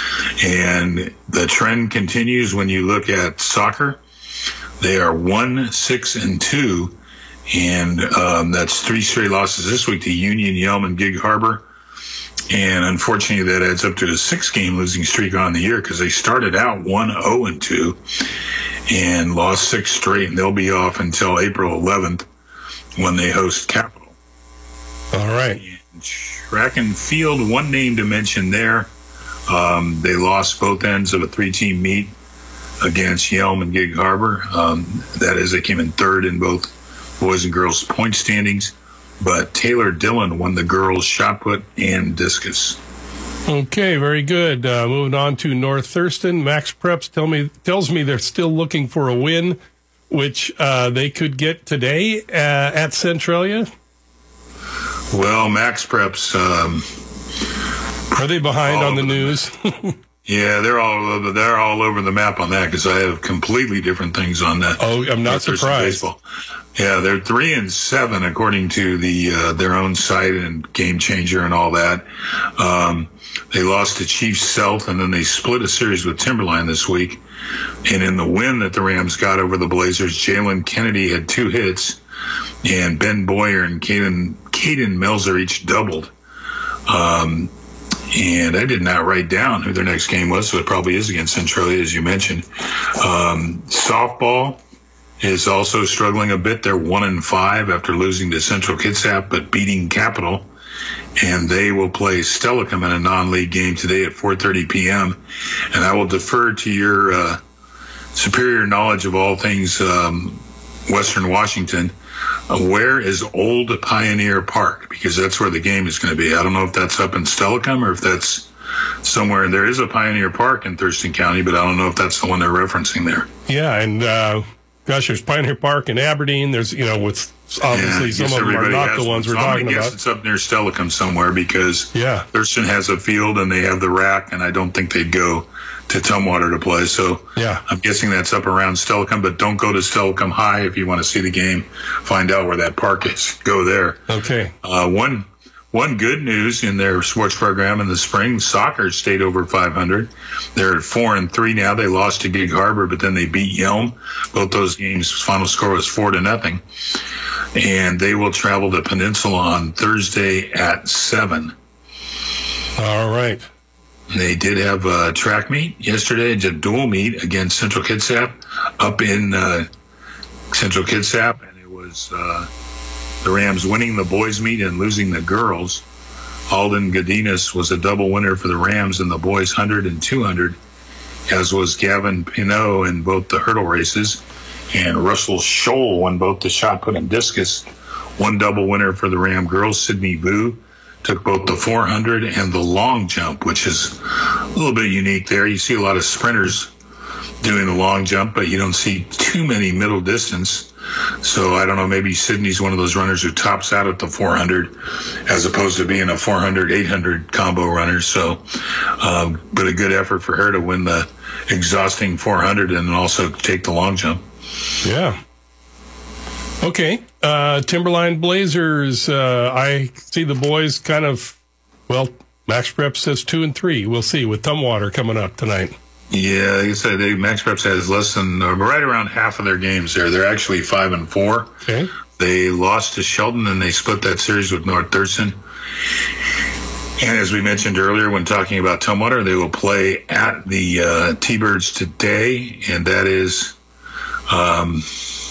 And the trend continues when you look at soccer. They are one, six, and two. And um, that's three straight losses this week to Union, Yelm, and Gig Harbor. And unfortunately, that adds up to a six-game losing streak on the year because they started out one oh and two and lost six straight, and they'll be off until April eleventh when they host Capital. All right. And track and field, one name to mention there. Um, they lost both ends of a three-team meet against Yelm and Gig Harbor. Um, that is, they came in third in both boys and girls point standings. But Taylor Dillon won the girls' shot put and discus. Okay, very good. Uh, moving on to North Thurston. Max Preps tell me tells me they're still looking for a win, which uh, they could get today uh, at Centralia. Well, Max Preps. Um, Are they behind on the news? Yeah, they're all over, they're all over the map on that because I have completely different things on that. Oh, I'm not surprised. Baseball. Yeah, they're three and seven according to the uh, their own site and Game Changer and all that. Um, they lost to Chiefs South and then they split a series with Timberline this week. And in the win that the Rams got over the Blazers, Jalen Kennedy had two hits, and Ben Boyer and Caden Caden Melzer each doubled. Um, And I did not write down who their next game was, so it probably is against Centralia, as you mentioned. Um, softball is also struggling a bit. They're one and five after losing to Central Kitsap, but beating Capital. And they will play Stellicum in a non-league game today at four thirty p.m. And I will defer to your uh, superior knowledge of all things um, Western Washington. Uh, where is Old Pioneer Park? Because that's where the game is going to be. I don't know if that's up in Stellicum or if that's somewhere. There is a Pioneer Park in Thurston County, but I don't know if that's the one they're referencing there. Yeah, and uh, gosh, there's Pioneer Park in Aberdeen. There's, you know, with obviously yeah, some of them are not the ones we're so talking I guess about. It's up near Stellicum somewhere because yeah. Thurston has a field and they have the rack, and I don't think they'd go to Tumwater to play. So yeah. I'm guessing that's up around Stellicum, but don't go to Stellicum High if you want to see the game. Find out where that park is. Go there. Okay. Uh, one one good news in their sports program in the spring, soccer stayed over five hundred. They're at four and three now. They lost to Gig Harbor, but then they beat Yelm. Both those games, final score was four to nothing. And they will travel to Peninsula on Thursday at seven. All right. They did have a track meet yesterday, a dual meet against Central Kitsap up in uh, Central Kitsap, and it was uh, the Rams winning the boys meet and losing the girls. Alden Godinez was a double winner for the Rams in the boys one hundred and two hundred, as was Gavin Pinot in both the hurdle races, and Russell Scholl won both the shot put and discus. One double winner for the Ram girls, Sydney Vu took both the four hundred and the long jump, which is a little bit unique there. You see a lot of sprinters doing the long jump, but you don't see too many middle distance. So I don't know, maybe Sydney's one of those runners who tops out at the four hundred as opposed to being a four hundred, eight hundred combo runner. So, um, but a good effort for her to win the exhausting four hundred and also take the long jump. Yeah. Okay. Uh, Timberline Blazers, uh, I see the boys kind of, well, Max Prep says two and three. We'll see with Tumwater coming up tonight. Yeah, like I said, they, Max Preps has less than, uh, right around half of their games there. They're actually five and four. Okay. They lost to Shelton and they split that series with North Thurston. And as we mentioned earlier when talking about Tumwater, they will play at the uh, T-Birds today, and that is, um,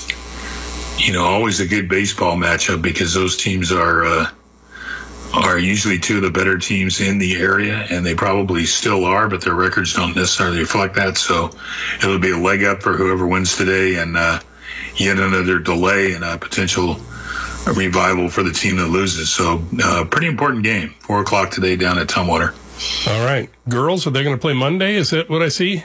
you know, always a good baseball matchup because those teams are uh, are usually two of the better teams in the area, and they probably still are, but their records don't necessarily reflect that. So it'll be a leg up for whoever wins today, and uh, yet another delay and a potential revival for the team that loses. So uh, pretty important game, four o'clock today down at Tumwater. All right. Girls, are they going to play Monday? Is that what I see?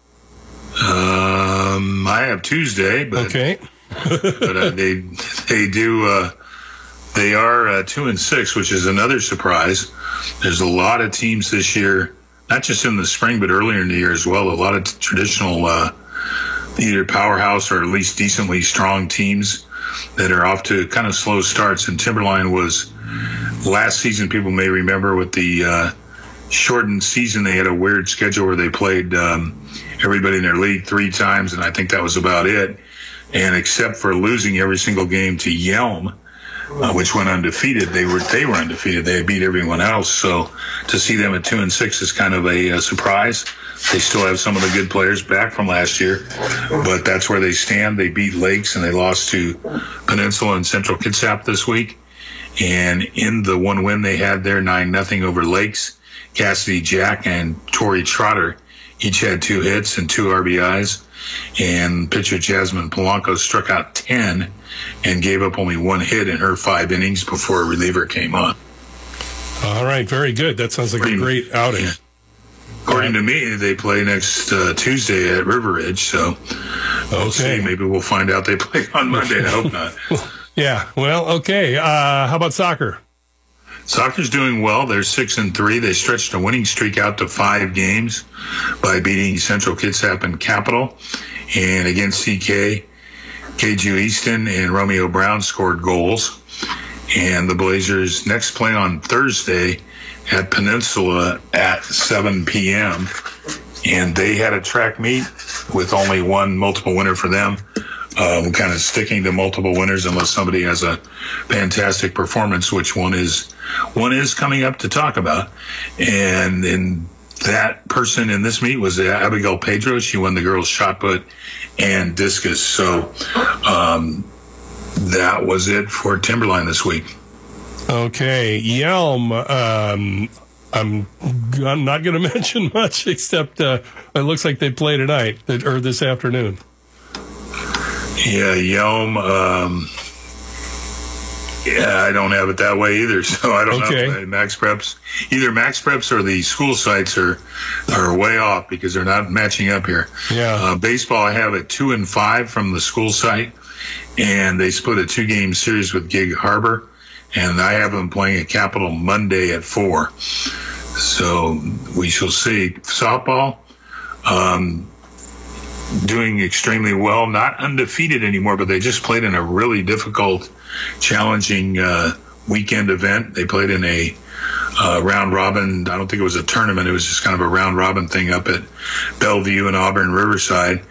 Um, I have Tuesday, but okay. but uh, they they do uh, they are uh, two and six, which is another surprise. There's a lot of teams this year, not just in the spring but earlier in the year as well. A lot of t- traditional uh, either powerhouse or at least decently strong teams that are off to kind of slow starts. And Timberline was last season. People may remember with the uh, shortened season, they had a weird schedule where they played um, everybody in their league three times, and I think that was about it. And except for losing every single game to Yelm, uh, which went undefeated. They were they were undefeated. They had beat everyone else. So to see them at two and six is kind of a, a surprise. They still have some of the good players back from last year, but that's where they stand. They beat Lakes and they lost to Peninsula and Central Kitsap this week. And in the one win they had there, nine nothing over Lakes, Cassidy Jack and Tori Trotter each had two hits and two R B Is. And pitcher Jasmine Polanco struck out ten and gave up only one hit in her five innings before a reliever came on. All right, very good. That sounds like a great outing. Yeah. According to me, they play next uh, Tuesday at River Ridge, so we'll Okay. see. Maybe we'll find out they play on Monday. I hope not. Yeah, well, okay. Uh, how about soccer? Soccer's doing well. They're six and three. They stretched a winning streak out to five games by beating Central Kitsap and Capital. And against C K, K G Easton and Romeo Brown scored goals. And the Blazers next play on Thursday at Peninsula at seven p.m. And they had a track meet with only one multiple winner for them. Um, kind of sticking to multiple winners unless somebody has a fantastic performance, which one is one is coming up to talk about. And in that person in this meet was Abigail Pedro. She won the girls' shot put and discus. So um, that was it for Timberline this week. Okay, Yelm. Um, I'm, I'm not going to mention much except uh, it looks like they play tonight or this afternoon. Yeah, Yelm. Um, yeah, I don't have it that way either, so I don't Okay. know. Max Preps, either Max Preps or the school sites are are way off because they're not matching up here. Yeah. Uh, baseball, I have it two and five from the school site, and they split a two game series with Gig Harbor, and I have them playing at Capital Monday at four. So we shall see. Softball. Um, doing extremely well, not undefeated anymore, but they just played in a really difficult, challenging uh, weekend event. They played in a uh, round robin. I don't think it was a tournament. It was just kind of a round robin thing up at Bellevue and Auburn Riverside,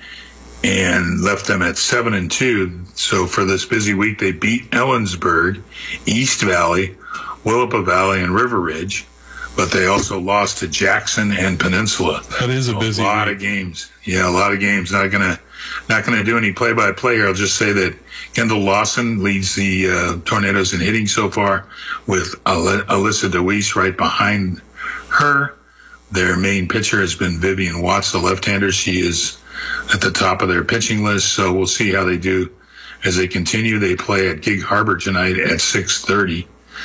and left them at seven and two. So for this busy week, they beat Ellensburg, East Valley, Willapa Valley, and River Ridge. But they also lost to Jackson and Peninsula. That is a So busy a lot week. of games. Yeah, a lot of games. Not gonna, not gonna do any play-by-play here. I'll just say that Kendall Lawson leads the uh, Tornadoes in hitting so far, with Al- Alyssa DeWeese right behind her. Their main pitcher has been Vivian Watts, the left-hander. She is at the top of their pitching list. So we'll see how they do as they continue. They play at Gig Harbor tonight at six thirty.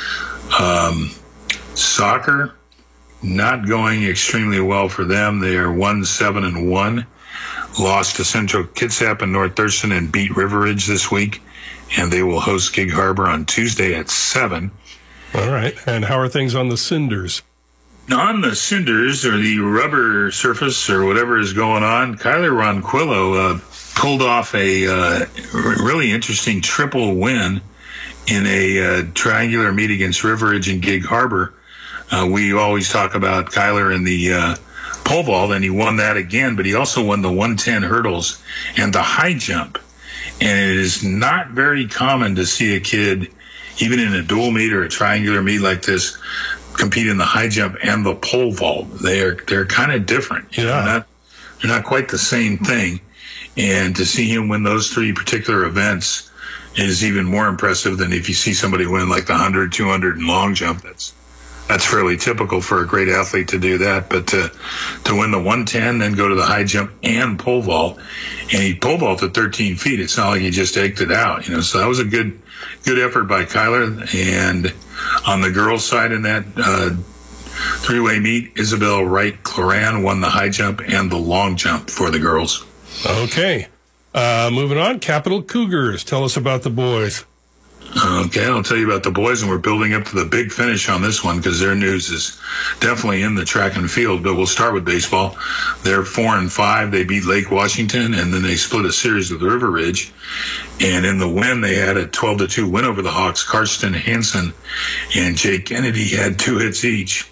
Um, soccer. Not going extremely well for them. They are one seven and one. Lost to Central Kitsap and North Thurston and beat River Ridge this week, and they will host Gig Harbor on Tuesday at seven. All right. And how are things on the Cinders? On the cinders or the rubber surface or whatever is going on, Kyler Ronquillo uh, pulled off a uh, r- really interesting triple win in a uh, triangular meet against River Ridge and Gig Harbor. Uh, we always talk about Kyler in the uh, pole vault, and he won that again, but he also won the one ten hurdles and the high jump. And it is not very common to see a kid, even in a dual meet or a triangular meet like this, compete in the high jump and the pole vault. They're they're kind of different. You know, Yeah. they're not, they're not quite the same thing. And to see him win those three particular events is even more impressive than if you see somebody win like the one hundred, two hundred, and long jump. That's That's fairly typical for a great athlete to do that, but to to win the one ten, then go to the high jump and pole vault, and he pole vaulted thirteen feet. It's not like he just eked it out, you know. So that was a good good effort by Kyler. And on the girls' side in that uh, three-way meet, Isabel Wright Cloran won the high jump and the long jump for the girls. Okay. Uh, moving on, Capital Cougars. Tell us about the boys. Okay, I'll tell you about the boys, and we're building up to the big finish on this one because their news is definitely in the track and field, but we'll start with baseball. They're four and five. They beat Lake Washington, and then they split a series with River Ridge. And in the win, they had a twelve to two win over the Hawks. Karsten Hansen and Jake Kennedy had two hits each,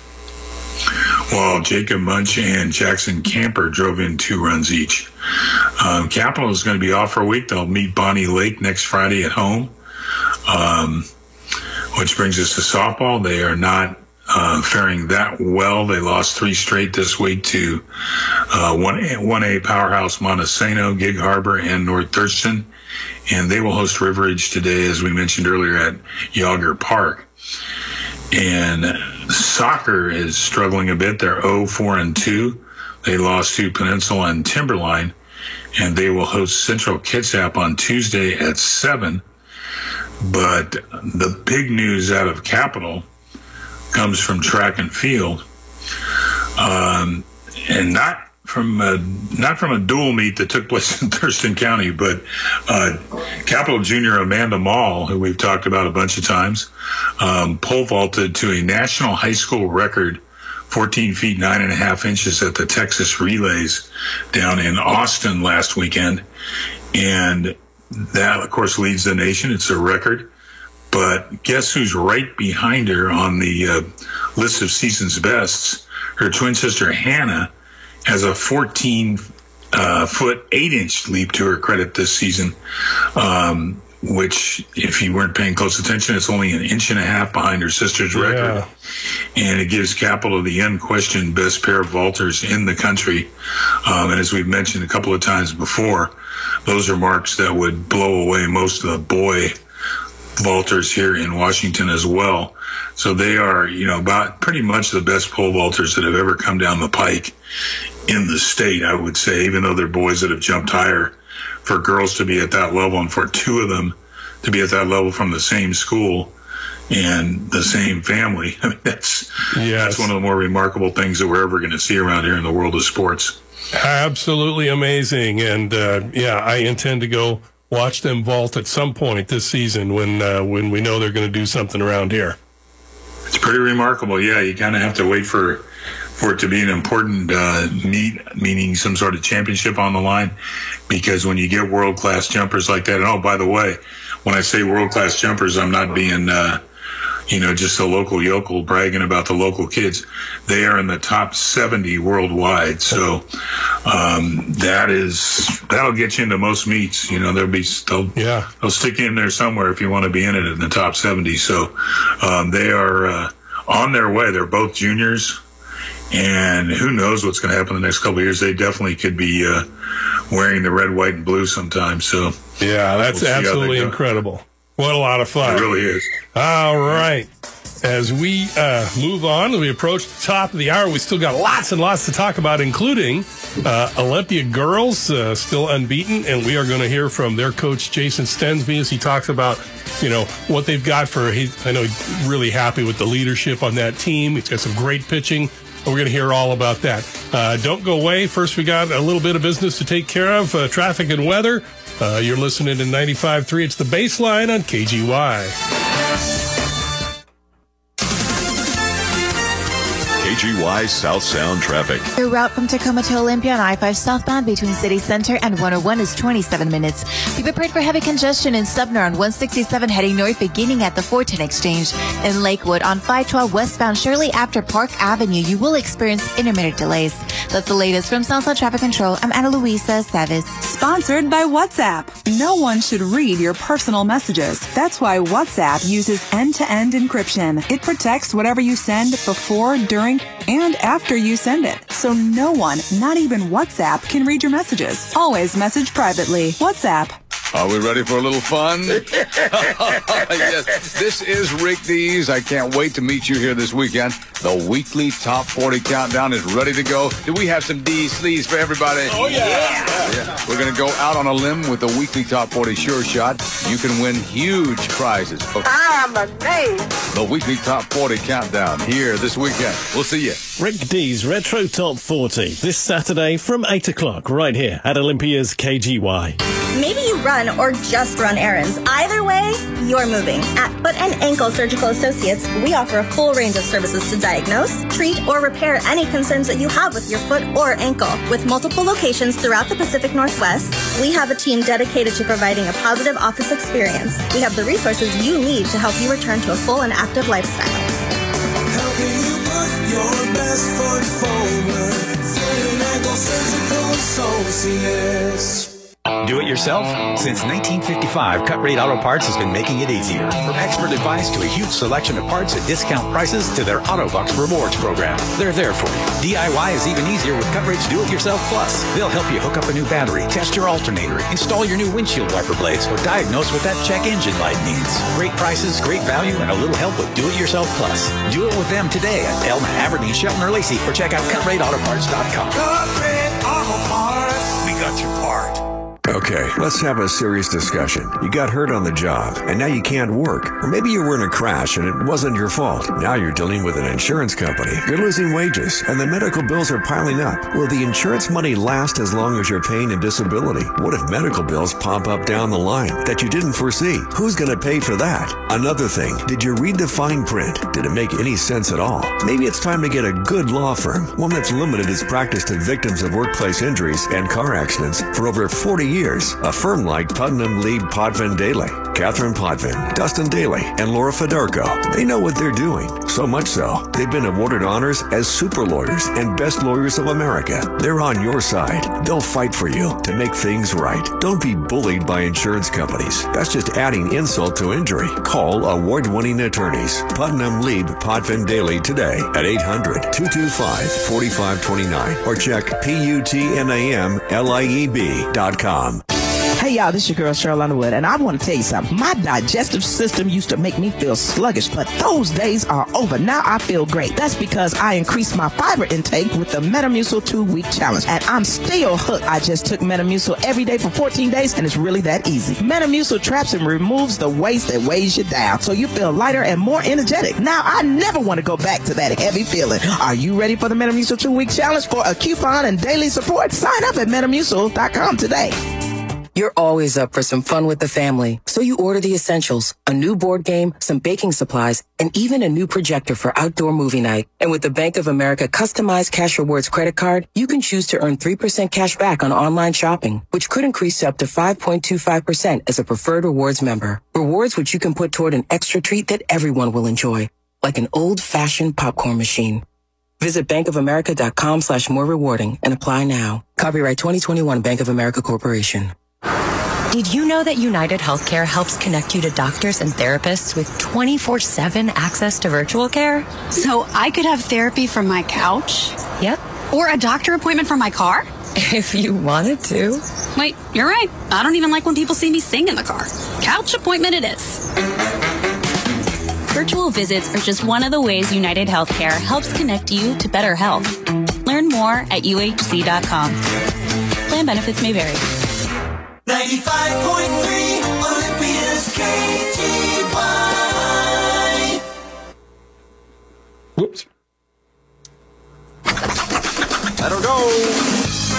while Jacob Munch and Jackson Camper drove in two runs each. Um, Capital is going to be off for a week. They'll meet Bonnie Lake next Friday at home. Um, which brings us to softball. They are not uh, faring that well. They lost three straight this week to uh, one A, one A powerhouse Montesano, Gig Harbor, and North Thurston. And they will host River Ridge today, as we mentioned earlier, at Yager Park. And soccer is struggling a bit. They're oh four and two. They lost to Peninsula and Timberline, and they will host Central Kitsap on Tuesday at seven. But the big news out of Capital comes from track and field, um, and not from a, not from a dual meet that took place in Thurston County, but uh, Capital Junior Amanda Mall, who we've talked about a bunch of times, um, pole vaulted to a national high school record, fourteen feet nine and a half inches at the Texas Relays down in Austin last weekend. And that, of course, leads the nation. It's a record. But guess who's right behind her on the uh, list of season's bests? Her twin sister, Hannah, has a fourteen uh, foot, eight inch leap to her credit this season, um, which, if you weren't paying close attention, it's only an inch and a half behind her sister's Yeah. record. And it gives Capital the unquestioned best pair of vaulters in the country. Um, and as we've mentioned a couple of times before, those are marks that would blow away most of the boy vaulters here in Washington as well. So they are, you know, about pretty much the best pole vaulters that have ever come down the pike in the state, I would say, even though they're boys that have jumped higher. For girls to be at that level, and for two of them to be at that level from the same school and the same family, I mean, that's, yes. that's one of the more remarkable things that we're ever going to see around here in the world of sports. Absolutely amazing. And, uh, yeah, I intend to go watch them vault at some point this season when uh, when we know they're going to do something around here. It's pretty remarkable. Yeah, you kind of have to wait for for it to be an important uh, meet, meaning some sort of championship on the line, because when you get world-class jumpers like that, and oh, by the way, when I say world-class jumpers, I'm not being, uh, you know, just a local yokel bragging about the local kids. They are in the top seventy worldwide. So um, that is, that'll get you into most meets. You know, there'll be, they'll, yeah. they'll stick you in there somewhere if you want to be in it in the top seventy. So um, they are uh, on their way. They're both juniors. And who knows what's going to happen in the next couple of years. They definitely could be uh, wearing the red, white, and blue sometime. So yeah, that's we'll absolutely incredible. What a lot of fun. It really is. All right. As we uh, move on, we approach the top of the hour. We still got lots and lots to talk about, including uh, Olympia girls, uh, still unbeaten. And we are going to hear from their coach, Jason Stensby, as he talks about, you know, what they've got for, he, I know he's really happy with the leadership on that team. He's got some great pitching. We're going to hear all about that. Uh, don't go away. First, we got a little bit of business to take care of, uh, traffic and weather. Uh, you're listening to ninety-five point three. It's the Baseline on K G Y. K G Y South Sound traffic. The route from Tacoma to Olympia on I five southbound between City Center and one oh one is twenty-seven minutes. Be prepared for heavy congestion in Subner on one sixty-seven heading north beginning at the four ten exchange. In Lakewood on five twelve westbound shortly after Park Avenue, you will experience intermittent delays. That's the latest from Southside Traffic Control. I'm Ana Luisa Savis. Sponsored by WhatsApp. No one should read your personal messages. That's why WhatsApp uses end-to-end encryption. It protects whatever you send before, during, and after you send it. So no one, not even WhatsApp, can read your messages. Always message privately. WhatsApp. Are we ready for a little fun? Yes, this is Rick Dees. I can't wait to meet you here this weekend. The weekly Top forty Countdown is ready to go. Do we have some D's sleeves for everybody? Oh, yeah. yeah. yeah. We're going to go out on a limb with the weekly Top forty Sure Shot. You can win huge prizes. I'm amazed. The weekly Top forty Countdown here this weekend. We'll see you. Rick D's Retro Top forty this Saturday from eight o'clock right here at Olympia's K G Y. Maybe you run or just run errands. Either way, you're moving. At Foot and Ankle Surgical Associates, we offer a full range of services to diagnose, treat, or repair any concerns that you have with your foot or ankle. With multiple locations throughout the Pacific Northwest, we have a team dedicated to providing a positive office experience. We have the resources you need to help you return to a full and active lifestyle. Helping you put your best foot forward. Foot and Ankle Surgical Associates. Do it yourself? Since nineteen fifty-five, Cut Rate Auto Parts has been making it easier. From expert advice to a huge selection of parts at discount prices to their Autobucks Rewards program. They're there for you. D I Y is even easier with Cut Rate's Do It Yourself Plus. They'll help you hook up a new battery, test your alternator, install your new windshield wiper blades, or diagnose what that check engine light needs. Great prices, great value, and a little help with Do It Yourself Plus. Do it with them today at Elma, Aberdeen, Shelton, or Lacey, or check out cut rate auto parts dot com. Cut Rate Auto Parts. We got your part. Okay, let's have a serious discussion. You got hurt on the job, and now you can't work. Or maybe you were in a crash, and it wasn't your fault. Now you're dealing with an insurance company. You're losing wages, and the medical bills are piling up. Will the insurance money last as long as your pain and disability? What if medical bills pop up down the line that you didn't foresee? Who's going to pay for that? Another thing, did you read the fine print? Did it make any sense at all? Maybe it's time to get a good law firm, one that's limited its practice to victims of workplace injuries and car accidents for over forty years. A firm like Putnam Lieb Potvin Daly, Catherine Potvin, Dustin Daly, and Laura Federico. They know what they're doing. So much so, they've been awarded honors as super lawyers and best lawyers of America. They're on your side. They'll fight for you to make things right. Don't be bullied by insurance companies. That's just adding insult to injury. Call award-winning attorneys Putnam Lieb Potvin Daly today at eight hundred, two two five, four five two nine or check P U T N A M L I E B dot com. Hey y'all, this is your girl Cheryl Underwood, and I want to tell you something. My digestive system used to make me feel sluggish, but those days are over. Now I feel great. That's because I increased my fiber intake with the Metamucil two-week challenge, and I'm still hooked. I just took Metamucil every day for fourteen days, and it's really that easy. Metamucil traps and removes the waste that weighs you down, so you feel lighter and more energetic. Now I never want to go back to that heavy feeling. Are you ready for the Metamucil two-week challenge? For a coupon and daily support, sign up at Metamucil dot com today. You're always up for some fun with the family, so you order the essentials, a new board game, some baking supplies, and even a new projector for outdoor movie night. And with the Bank of America customized Cash Rewards credit card, you can choose to earn three percent cash back on online shopping, which could increase to up to five point two five percent as a preferred rewards member. Rewards which you can put toward an extra treat that everyone will enjoy, like an old-fashioned popcorn machine. Visit bankofamerica dot com slash more rewarding and apply now. Copyright twenty twenty-one Bank of America Corporation. Did you know that United Healthcare helps connect you to doctors and therapists with twenty-four seven access to virtual care? So I could have therapy from my couch? Yep. Or a doctor appointment from my car? If you wanted to. Wait, you're right. I don't even like when people see me sing in the car. Couch appointment it is. Virtual visits are just one of the ways United Healthcare helps connect you to better health. Learn more at U H C dot com. Plan benefits may vary. ninety-five point three Olympia's K G Y. Whoops. I don't know.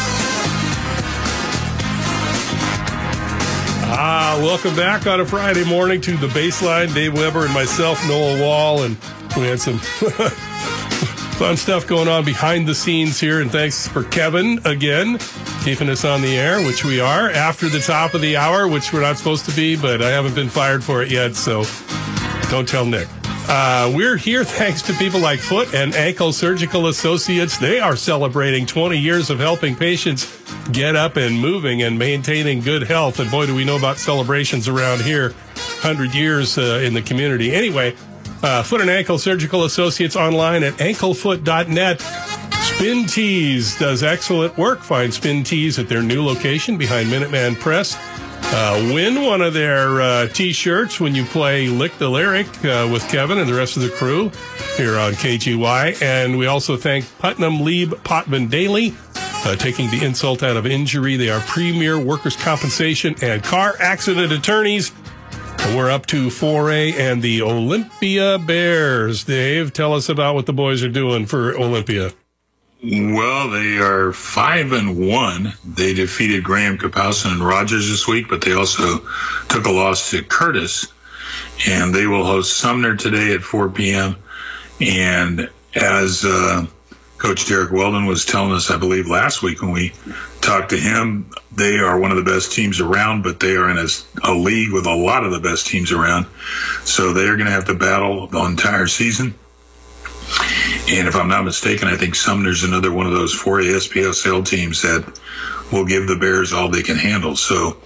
Ah, welcome back on a Friday morning to The Baseline. Dave Weber and myself, Noel Wall, and we had some fun stuff going on behind the scenes here. And thanks for Kevin again, keeping us on the air, which we are, after the top of the hour, which we're not supposed to be, but I haven't been fired for it yet, so don't tell Nick. Uh, we're here thanks to people like Foot and Ankle Surgical Associates. They are celebrating twenty years of helping patients get up and moving and maintaining good health. And boy, do we know about celebrations around here. one hundred years uh, in the community. Anyway, uh, Foot and Ankle Surgical Associates online at anklefoot dot net. Spin Tees does excellent work. Find Spin Tees at their new location behind Minuteman Press. Uh, win one of their uh, T-shirts when you play Lick the Lyric uh, with Kevin and the rest of the crew here on K G Y. And we also thank Putnam Lieb Potvin Daly, uh, taking the insult out of injury. They are premier workers' compensation and car accident attorneys. And we're up to four A and the Olympia Bears. Dave, tell us about what the boys are doing for Olympia. Well, they are five and one. They defeated Graham Kapowson and Rogers this week, but they also took a loss to Curtis. And they will host Sumner today at four p.m. And as uh, Coach Derek Weldon was telling us, I believe, last week when we talked to him, they are one of the best teams around, but they are in a, a league with a lot of the best teams around. So they are going to have to battle the entire season. And if I'm not mistaken, I think Sumner's another one of those four A S P S L teams that will give the Bears all they can handle. So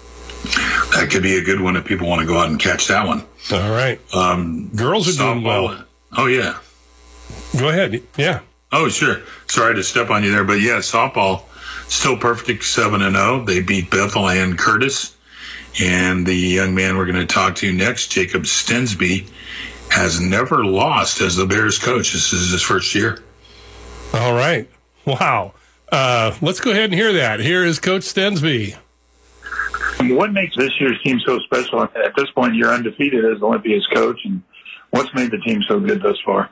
that could be a good one if people want to go out and catch that one. All right. Um, Girls are doing well. Oh, yeah. Go ahead. Yeah. Oh, sure. Sorry to step on you there. But, yeah, softball, still perfect seven and oh. They beat Bethel and Curtis. And the young man we're going to talk to next, Jacob Stensby, has never lost as the Bears coach. This is his first year. All right. Wow. Uh, let's go ahead and hear that. Here is Coach Stensby. What makes this year's team so special? At this point, you're undefeated as Olympia's coach, and what's made the team so good thus far?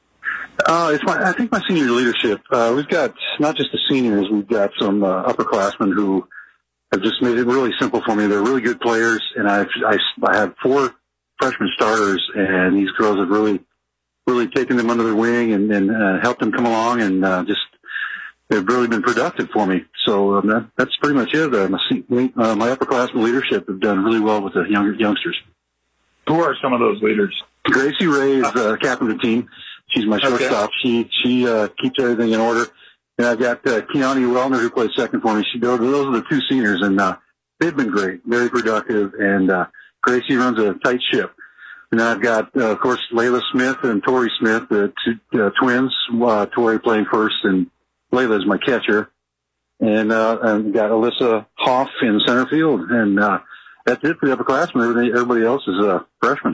Uh, it's my, I think my senior leadership. Uh, we've got not just the seniors, we've got some uh, upperclassmen who have just made it really simple for me. They're really good players, and I've, I, I have four freshman starters, and these girls have really, really taken them under their wing and, and uh, helped them come along, and uh, just they've really been productive for me. So um, that, that's pretty much it. Uh, my, uh, my upperclassmen leadership have done really well with the younger youngsters. Who are some of those leaders? Gracie Ray is uh, captain of the team. She's my shortstop. Okay. She she uh, keeps everything in order. And I've got uh, Keani Wellner, who plays second for me. She those, those are the two seniors, and uh, they've been great, very productive. And uh, Gracie runs a tight ship. And then I've got, uh, of course, Layla Smith and Tori Smith, the two uh, twins. Uh, Tori playing first, and Layla is my catcher. And uh, and we've got Alyssa Hoff in center field. And uh, that's it for the upperclassmen. Everybody, everybody else is a uh, freshman.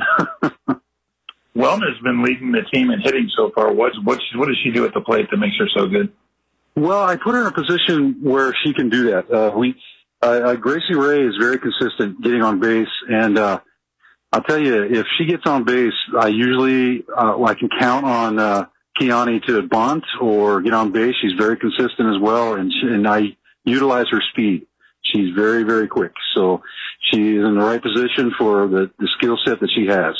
Wellner's been leading the team in hitting so far. What, what, what does she do at the plate that makes her so good? Well, I put her in a position where she can do that. Uh, we, uh, uh, Gracie Ray is very consistent getting on base, and uh, I'll tell you, if she gets on base, I usually uh, I can count on uh, Keani to bunt or get on base. She's very consistent as well, and she, and I utilize her speed. She's very, very quick, so she is in the right position for the, the skill set that she has.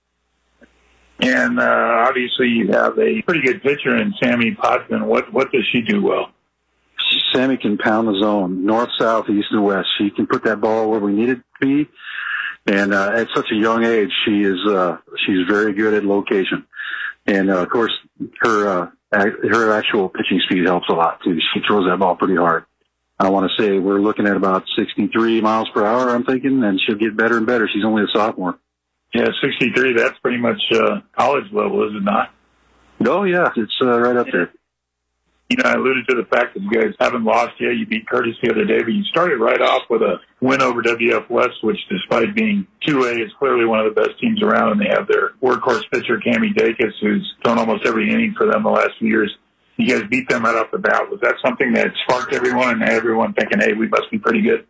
And uh, obviously, you have a pretty good pitcher in Sammy Potvin. What what does she do well? Sammy can pound the zone, north, south, east, and west. She can put that ball where we need it to be. And uh, at such a young age, she is uh, she's very good at location. And uh, of course, her uh, her actual pitching speed helps a lot too. She throws that ball pretty hard. I want to say we're looking at about sixty-three miles per hour. I'm thinking, and she'll get better and better. She's only a sophomore. Yeah, sixty-three, that's pretty much uh, college level, is it not? Oh, yeah, it's uh, right up there. You know, I alluded to the fact that you guys haven't lost yet. You beat Curtis the other day, but you started right off with a win over W F West, which despite being two A is clearly one of the best teams around, and they have their workhorse pitcher, Cami Dacus, who's thrown almost every inning for them the last few years. You guys beat them right off the bat. Was that something that sparked everyone and everyone thinking, hey, we must be pretty good?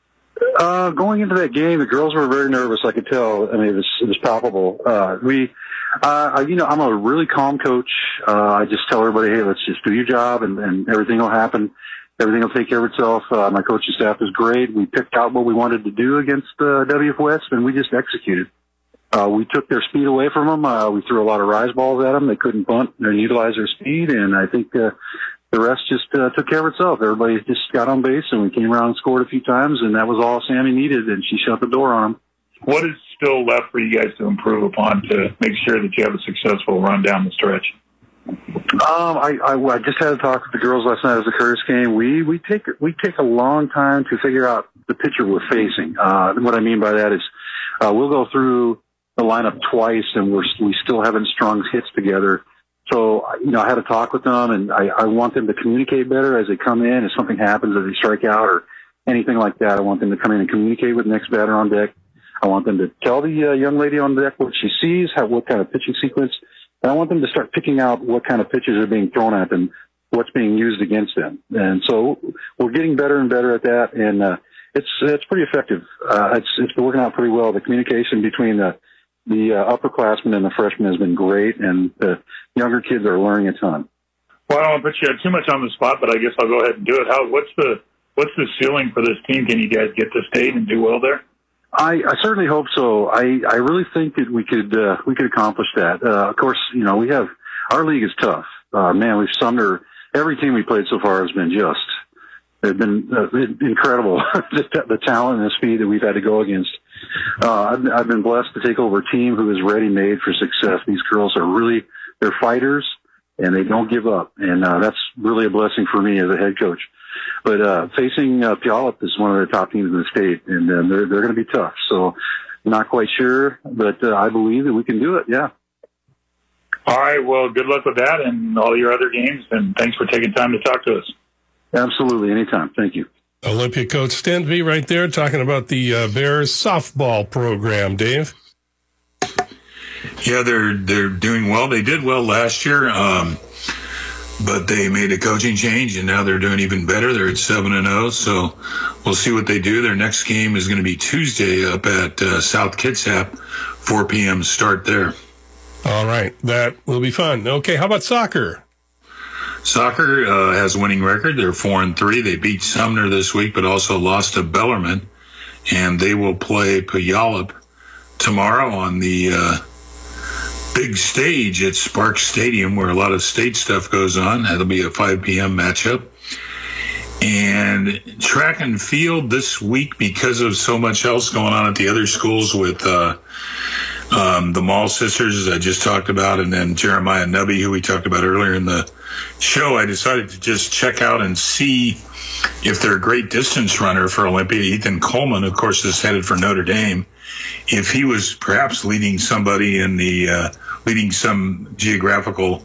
Uh, going into that game, the girls were very nervous. I could tell. I mean, it was, it was palpable. Uh, we, uh, you know, I'm a really calm coach. Uh, I just tell everybody, hey, let's just do your job and, and everything will happen. Everything will take care of itself. Uh, my coaching staff is great. We picked out what we wanted to do against, uh, W F West, and we just executed. Uh, we took their speed away from them. Uh, we threw a lot of rise balls at them. They couldn't bunt or utilize their speed, and I think, uh, the rest just uh, took care of itself. Everybody just got on base, and we came around and scored a few times, and that was all Sammy needed, and she shut the door on them. What is still left for you guys to improve upon to make sure that you have a successful run down the stretch? Um, I, I, I just had a talk with the girls last night at the Curtis game. We we take we take a long time to figure out the pitcher we're facing. Uh, what I mean by that is uh, we'll go through the lineup twice, and we're we still haven't strung hits together. So, you know, I had a talk with them, and I, I want them to communicate better as they come in. If something happens, if they strike out or anything like that, I want them to come in and communicate with the next batter on deck. I want them to tell the uh, young lady on deck what she sees, how, what kind of pitching sequence. And I want them to start picking out what kind of pitches are being thrown at them, what's being used against them. And so we're getting better and better at that, and uh, it's it's pretty effective. Uh, it's it's been working out pretty well. The communication between the The uh, upperclassmen and the freshmen has been great, and the younger kids are learning a ton. Well, I don't want to put you too much on the spot, but I guess I'll go ahead and do it. How? What's the what's the ceiling for this team? Can you guys get to state and do well there? I, I certainly hope so. I, I really think that we could uh, we could accomplish that. Uh, of course, you know we have our league is tough. Uh, man, we've Sumner. Every team we played so far has been just they've been uh, incredible. the, the talent and the speed that we've had to go against. Uh, I've, I've been blessed to take over a team who is ready-made for success. These girls are really, they're fighters, and they don't give up. And uh, that's really a blessing for me as a head coach. But uh, facing uh, Puyallup is one of the top teams in the state, and uh, they're, they're going to be tough. So not quite sure, but uh, I believe that we can do it, yeah. All right, well, good luck with that and all your other games, and thanks for taking time to talk to us. Absolutely, anytime. Thank you. Olympia coach Stenby right there talking about the uh, Bears softball program, Dave. Yeah, they're they're doing well. They did well last year, um, but they made a coaching change, and now they're doing even better. They're at seven and zero, so we'll see what they do. Their next game is going to be Tuesday up at uh, South Kitsap, four p.m. start there. All right, that will be fun. Okay, how about soccer? Soccer uh, has a winning record. They're four and three. They beat Sumner this week, but also lost to Bellarmine, and they will play Puyallup tomorrow on the uh, big stage at Sparks Stadium, where a lot of state stuff goes on. That'll be a five p.m. matchup. And track and field this week, because of so much else going on at the other schools with uh, um, the Mall sisters, as I just talked about, and then Jeremiah Nubby, who we talked about earlier in the show, I decided to just check out and see if their great distance runner for Olympia, Ethan Coleman, of course, is headed for Notre Dame, if he was perhaps leading somebody in the, uh, leading some geographical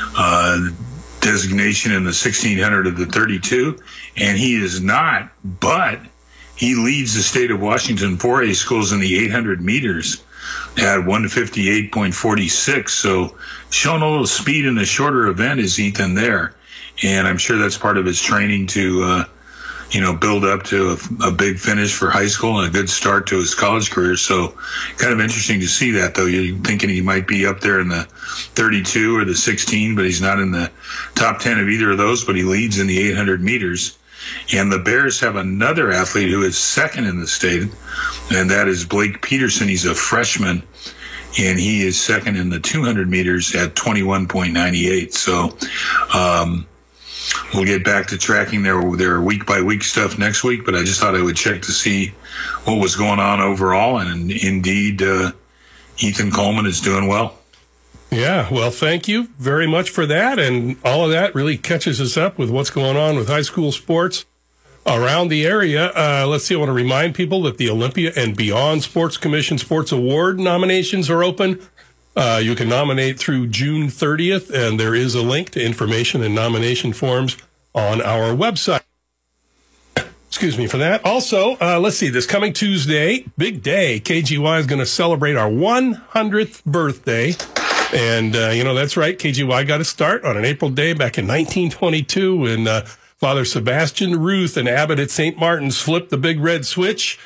uh, designation in the sixteen hundred of the thirty-two, and he is not, but he leads the state of Washington four A schools in the eight hundred meters at one fifty-eight point four six. So showing a little speed in the shorter event is Ethan there. And I'm sure that's part of his training to, uh, you know, build up to a, a big finish for high school and a good start to his college career. So kind of interesting to see that, though. You're thinking he might be up there in the thirty-two or the sixteen, but he's not in the top ten of either of those, but he leads in the eight hundred meters. And the Bears have another athlete who is second in the state, and that is Blake Peterson. He's a freshman, and he is second in the two hundred meters at twenty-one point nine eight. So um, we'll get back to tracking their, their week-by-week stuff next week, but I just thought I would check to see what was going on overall, and indeed uh, Ethan Coleman is doing well. Yeah, well, thank you very much for that. And all of that really catches us up with what's going on with high school sports around the area. Uh, let's see, I want to remind people that the Olympia and Beyond Sports Commission Sports Award nominations are open. Uh, you can nominate through June thirtieth, and there is a link to information and nomination forms on our website. Excuse me for that. Also, uh, let's see, this coming Tuesday, big day, K G Y is going to celebrate our one hundredth birthday. And, uh, you know, that's right. K G Y got a start on an April day back in nineteen twenty-two when uh, Father Sebastian Ruth and Abbot at Saint Martin's flipped the big red switch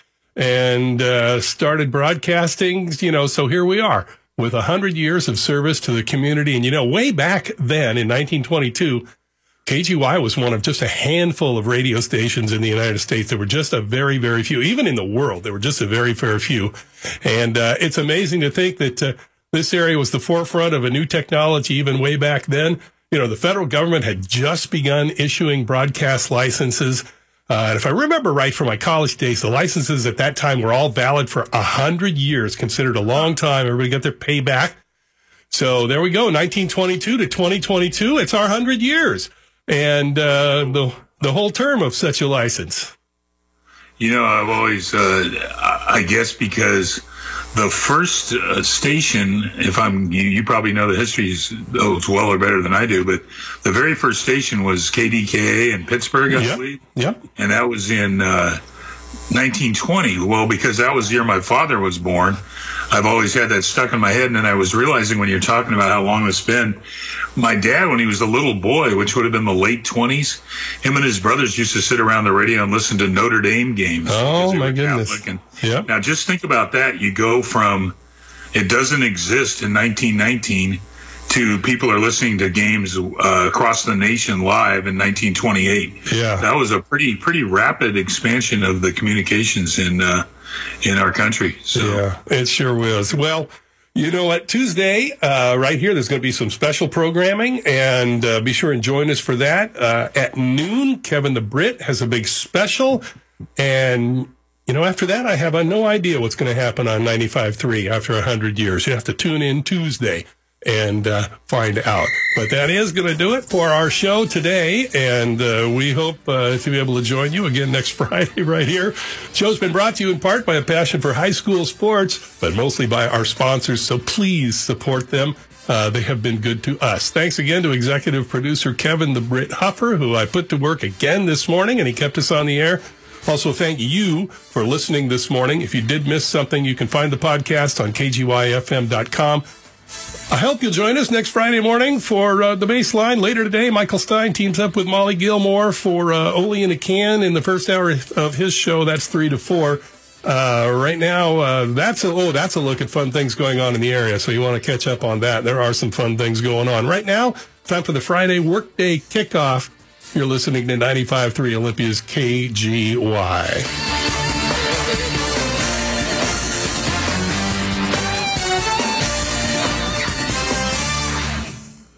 and uh, started broadcasting. You know, so here we are with one hundred years of service to the community. And, you know, way back then in nineteen twenty-two, K G Y was one of just a handful of radio stations in the United States. There were just a very, very few. Even in the world, there were just a very, very few. And uh, it's amazing to think that uh, this area was the forefront of a new technology even way back then. You know, the federal government had just begun issuing broadcast licenses. Uh, and if I remember right from my college days, the licenses at that time were all valid for a hundred years, considered a long time. Everybody got their payback. So there we go, nineteen twenty-two to twenty twenty-two. It's our hundred years. And uh, the the whole term of such a license. You know, I've always, uh, I guess because the first uh, station, if I'm, you, you probably know the history oh, it's well or better than I do, but the very first station was K D K A in Pittsburgh, I yep. believe. Yep. And that was in uh, nineteen twenty. Well, because that was the year my father was born, I've always had that stuck in my head. And then I was realizing when you're talking about how long it's been, my dad, when he was a little boy, which would have been the late twenties, him and his brothers used to sit around the radio and listen to Notre Dame games. Oh, my goodness. And, yep. Now, just think about that. You go from it doesn't exist in nineteen nineteen to people are listening to games uh, across the nation live in nineteen twenty-eight. Yeah. That was a pretty pretty rapid expansion of the communications in uh, in our country. So. Yeah, it sure was. Well, you know what? Tuesday, uh, right here, there's going to be some special programming, and uh, be sure and join us for that. Uh, at noon, Kevin the Brit has a big special, and, you know, after that, I have uh, no idea what's going to happen on ninety-five point three after one hundred years. You have to tune in Tuesday and uh, find out. But that is going to do it for our show today, and uh, we hope uh, to be able to join you again next Friday right here. Show's been brought to you in part by a passion for high school sports, but mostly by our sponsors, so please support them. Uh, they have been good to us. Thanks again to executive producer Kevin the Brit Huffer, who I put to work again this morning, and he kept us on the air. Also, thank you for listening this morning. If you did miss something, you can find the podcast on K G Y F M dot com. I hope you'll join us next Friday morning for uh, the Baseline. Later today, Michael Stein teams up with Molly Gilmore for uh, Ole in a Can in the first hour of his show. That's three to four. Uh, right now, uh, that's a, oh, that's a look at fun things going on in the area. So you want to catch up on that. There are some fun things going on right now. Time for the Friday workday kickoff. You're listening to ninety-five point three Olympia's K G Y.